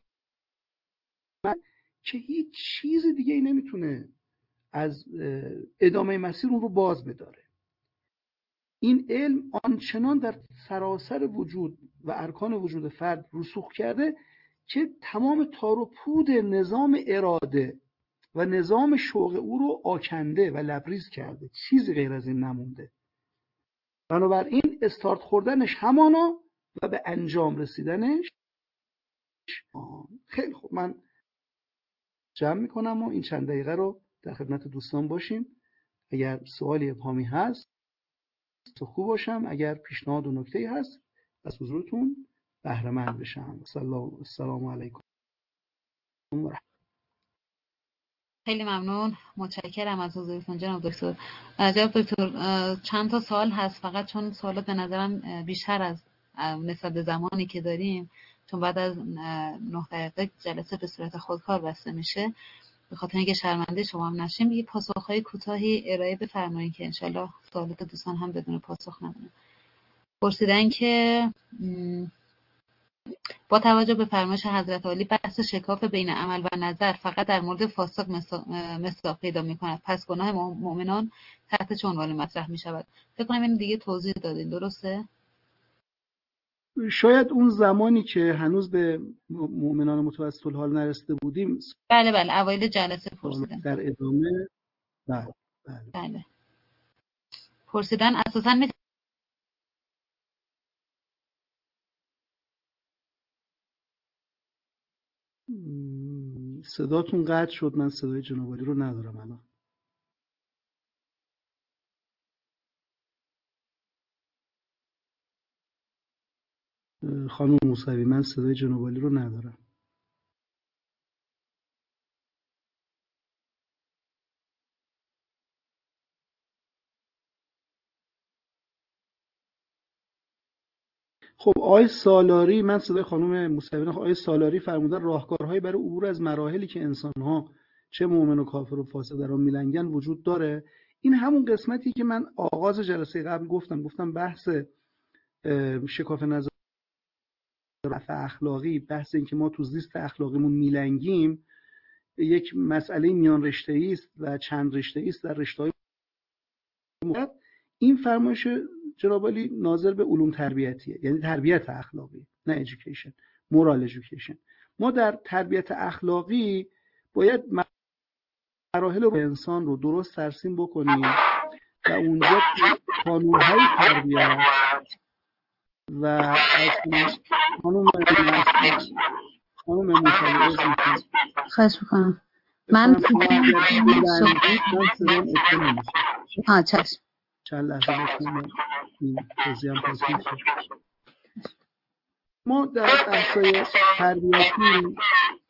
که هیچ چیز دیگه ای نمیتونه از ادامه مسیر اون رو باز بداره. این علم آنچنان در سراسر وجود و ارکان وجود فرد رسوخ کرده که تمام تار و پود نظام اراده و نظام شوق او رو آکنده و لبریز کرده، چیزی غیر از این نمونده. بنابراین استارت خوردنش همانا و به انجام رسیدنش خیلی خوب. من جمع میکنم و این چند دقیقه رو در خدمت دوستان باشیم. اگر سوالی ابهامی هست تو خوب باشم، اگر پیشنهاد و نکته‌ای هست از حضورتون بهره مند بشم. السلام علیکم. خیلی ممنون، متشکرم از حضورتون جناب دکتر. جناب دکتر چند تا سوال هست فقط، چون سوالات به نظرم بیشتر از نسبت به زمانی که داریم، چون بعد از نه دقیقه جلسه به صورت خودکار بسته میشه، به خاطر اینکه شرمنده شما هم نشیم یه پاسخهای کوتاهی ارائه بفرمایید که انشالله سوالات دوستان هم بدون پاسخ نمونه. پرسیدن که با توجه به فرمایش حضرت عالی بحث شکاف بین عمل و نظر فقط در مورد فاسق مصداق پیدا می‌کند، پس گناه مؤمنان تحت چه عنوانی مطرح می‌شود؟ فکر کنم این دیگه توضیح دادین، درسته؟ شاید اون زمانی که هنوز به مؤمنان متوسط الحال نرسیده بودیم. بله بله اوایل جلسه پرسیدن. در ادامه بله بله, بله. پرسیدن اساساً می صداتون قطع شد، من صدای جناب عالی رو ندارم الان. خانم موسوی من صدای جناب عالی رو ندارم. خب آقای سالاری، من صدای خانم موسوی نه، آقای سالاری فرمودن راهکارهایی برای عبور از مراحلی که انسان‌ها چه مؤمن و کافر و فاسق در آن میلنگن وجود داره. این همون قسمتی که من آغاز جلسه قبل گفتم گفتم بحث شکاف نظر رفع اخلاقی، بحث این که ما تو زیست اخلاقیمون میلنگیم یک مسئله میان رشته‌ای است و چند رشته‌ای است در رشته‌های مختلف. این فرمایش جناب عالی ناظر به علوم تربیتیه، یعنی تربیت اخلاقی، نه ایژوکیشن، مورال ایژوکیشن. ما در تربیت اخلاقی باید مراحل رو انسان رو درست ترسیم بکنیم و اونجا قانون‌های تربیت و از خانم خانم موسوی خواهش میکنم. من ها چشم چند لحظه بکنم این توضیح هم تصمیم شد. ما در بحث‌های تربیتی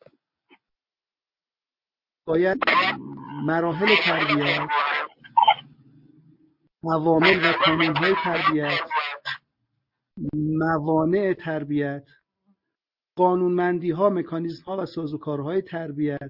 باید مراحل تربیت، عوامل و قانون‌های تربیت، موانع تربیت، قانونمندی‌ها، مکانیزم‌ها و سازوکارهای تربیت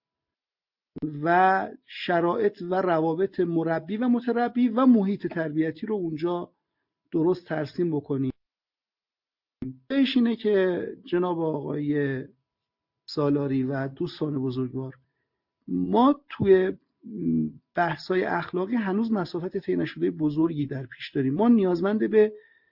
و شرایط و روابط مربی و متربی و محیط تربیتی رو اونجا درست ترسیم بکنیم. بهش اینه که جناب آقای سالاری و دوستان بزرگوار، ما توی بحث‌های اخلاقی هنوز مسافت طی نشده بزرگی در پیش داریم. ما نیازمند به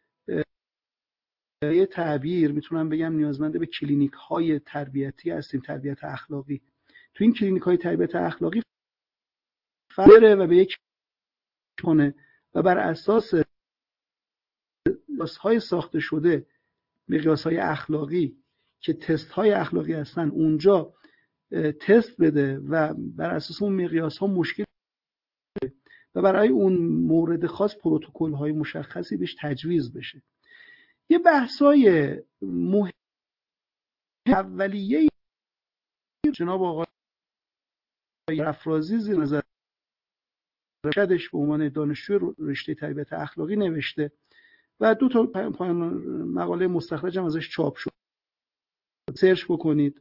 یه تعبیر میتونم بگم نیازمند به کلینیک های تربیتی هستیم، تربیت اخلاقی. تو این کلینیک های تربیت اخلاقی فره و به یک کنه و بر اساس مقیاس های ساخته شده، مقیاس های اخلاقی که تست های اخلاقی هستن، اونجا تست بده و بر اساس اون مقیاس ها مشکل و برای اون مورد خاص پروتکل های مشخصی بهش تجویز بشه. یه بحثای مهم اولیه جناب آقای افرازی زیر نظر شدش به عنوان دانشجوی رشته تربیت اخلاقی نوشته و دو تا پایان مقاله مستخرج هم ازش چاپ شد. سرچ بکنید.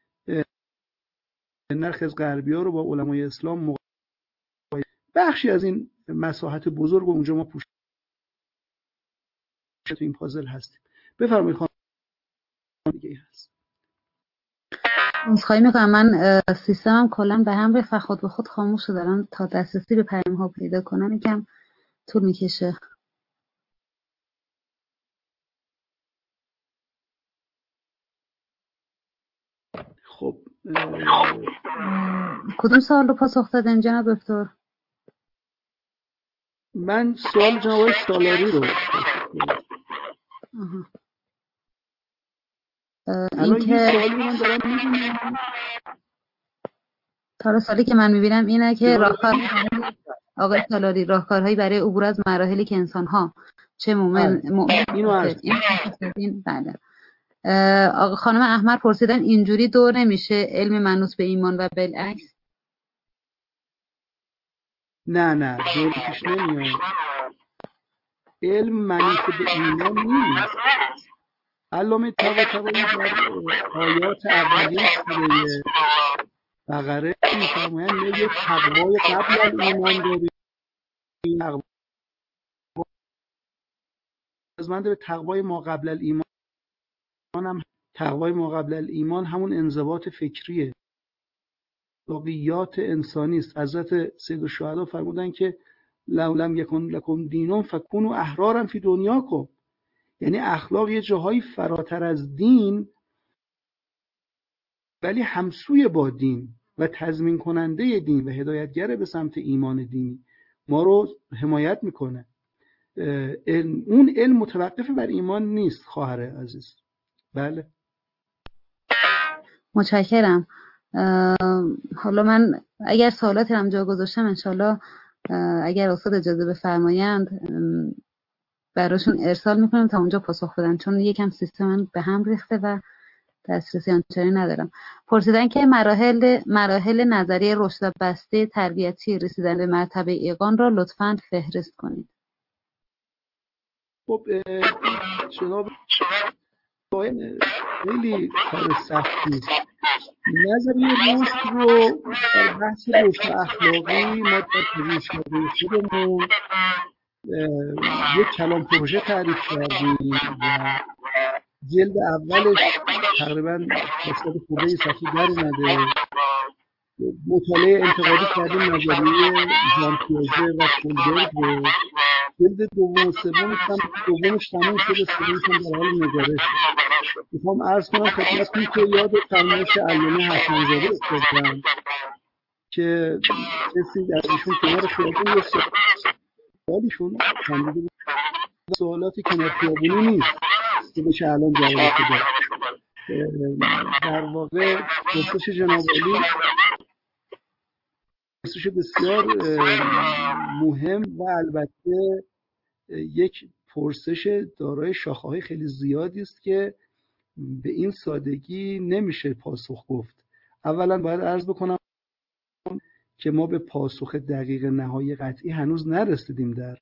نرخ غربی‌ها رو با علمای اسلام مقایسه. بخشی از این مساحت بزرگ و اونجا ما پوش تو این پازل هستیم. بفرمایید خانم دیگه هست. خواهی میکنم. من سیستمم کلا به هم ریخت و خود به خود خاموش شد. الان تا دسترسی به پیام ها پیدا کنم یکم طول میکشه. خب کدوم سوال رو پاسخ دادن جناب دکتر؟ من سوال جناب سالاری رو این که من دارم می‌بینم تا سالی که من میبینم اینه که راهکار آقای سالاری راهکارهایی برای عبور از مراحلی که انسان‌ها چه مومن مؤمن این بله. آقا خانم احمد پرسیدن اینجوری دور نمیشه علم منوط به ایمان و بالعکس؟ نه نه دور پیش نمیاد. علم منوط به ایمان نیست. علامه طباطبایی در آیات اولیه سوره بقره می‌فرمایند یه تقوای قبل از ایمان داریم. نیازمند به تقوای ما قبل الایمان هم تقوای ما قبل الایمان همون انضباط فکریه، اخلاقیات انسانی است. حضرت سید الشهدا فرمودن که لو لم یکن لکم دینون فکونوا احرارا فی دنیاکم، یعنی اخلاق یه جاهایی فراتر از دین ولی همسوی با دین و تضمین کننده دین و هدایتگر به سمت ایمان دینی ما رو حمایت میکنه. اون علم متوقف بر ایمان نیست خواهر عزیز. بله متشکرم. حالا من اگر سوالاتی هم جا گذاشتم انشالله اگر استاد اجازه بفرمایند براشون ارسال میکنم تا اونجا پاسخ بدن، چون یکم سیستم من به هم ریخته و دسترسی آنچنانی ندارم. پرسیدن که مراحل مراحل نظریه رشد بسته تربیتی رسیدن به مرتبه ایقان را لطفاً فهرست کنید. خب جناب خیلی کار سختی است. نظریه رشد رو در بحث رشد اخلاقی ما در پژوهش‌های خودمون یک کلام پروژه تعریف کردیم و جلد اولش تقریبا صد خورده صفحه در اومده. مطالعه انتقادی کردیم نظریه ژان پیاژه و کولبرگ رو. جلد دوم و سومش هم دومش تموم شده، سومش هم در حال نگارش. میخوام عرض کنم خدمتتون که یاد فرمایش علامه حسن‌زاده افتادم که کسی از ایشون کنار خیابون یه سوالیشون خندیده بود، سوالاتی کنار خیابونی نیست که بشه الان جواب بده. در واقع پرسش جناب عالی پرسش بسیار مهم و البته یک پرسش دارای شاخه‌های خیلی زیادی است که به این سادگی نمیشه پاسخ گفت. اولا باید عرض بکنم که ما به پاسخ دقیق نهایی قطعی هنوز نرسیدیم در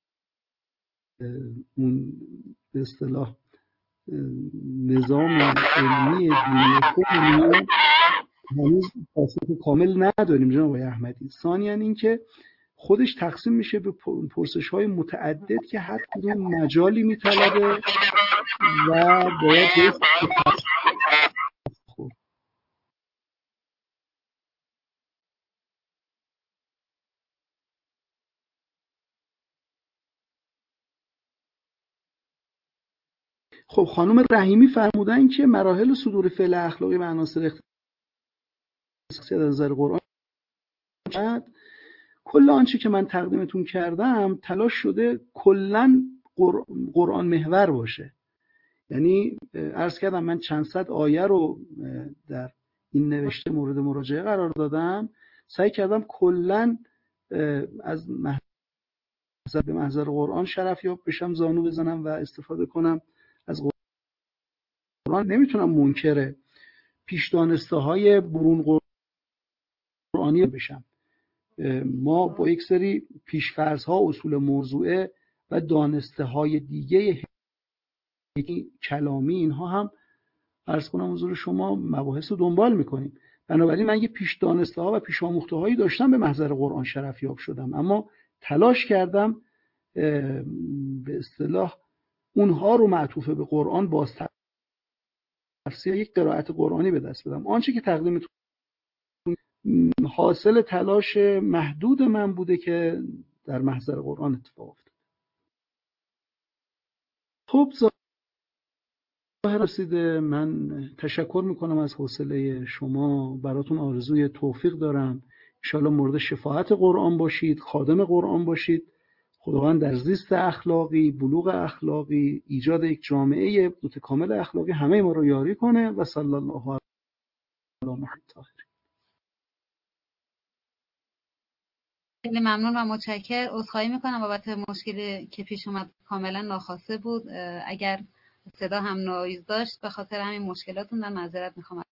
اون به اصطلاح نظام علمی دینی خودمون، هنوز پاسخ کامل نداریم جناب آقای احمدی. ثانیاً این که خودش تقسیم میشه به پرسش‌های متعدد که هر کدوم مجالی میطلبه و باید بهش خب خب خانم رحیمی فرمودن که مراحل صدور فعل اخلاقی و عناصر اختصاصی از نظر قرآن، کل آنچه که من تقدیمتون کردم تلاش شده کلاً قرآن محور باشه. یعنی عرض کردم من چند صد آیه رو در این نوشته مورد مراجعه قرار دادم، سعی کردم کلاً از محضر به محضر قرآن شرف یاب بشم، زانو بزنم و استفاده کنم از قرآن. نمیتونم منکر پیش دانسته های برون قرآنی بشم. ما با یک سری پیش‌فرض ها، اصول موضوعه و دانسته های دیگه کلامی اینها هم عرض کنم حضور شما مباحث رو دنبال میکنیم. بنابراین من یه پیش دانسته ها و پیش آموخته هایی داشتم، به محضر قرآن شرف یاب شدم، اما تلاش کردم به اصطلاح اونها رو معطوف به قرآن باز تفسیر یک قرائت قرآنی به دست بدم. آنچه که تقدیم حاصل تلاش محدود من بوده که در محضر قرآن اتفاق افتاد. خب ظاهر رسیده. من تشکر میکنم از حوصله شما، براتون آرزوی توفیق دارم. ان شاءالله مورد شفاعت قرآن باشید، خادم قرآن باشید. خداوند در زیست اخلاقی، بلوغ اخلاقی، ایجاد یک جامعه متکامل اخلاقی همه ما رو یاری کنه و صلی الله علی محمد. خیلی ممنون و متشکر. عذرخواهی میکنم بابت مشکلی که پیش اومد، کاملا ناخواسته بود. اگر صدا هم نویز داشت به خاطر همین مشکلاتون من معذرت میخوام.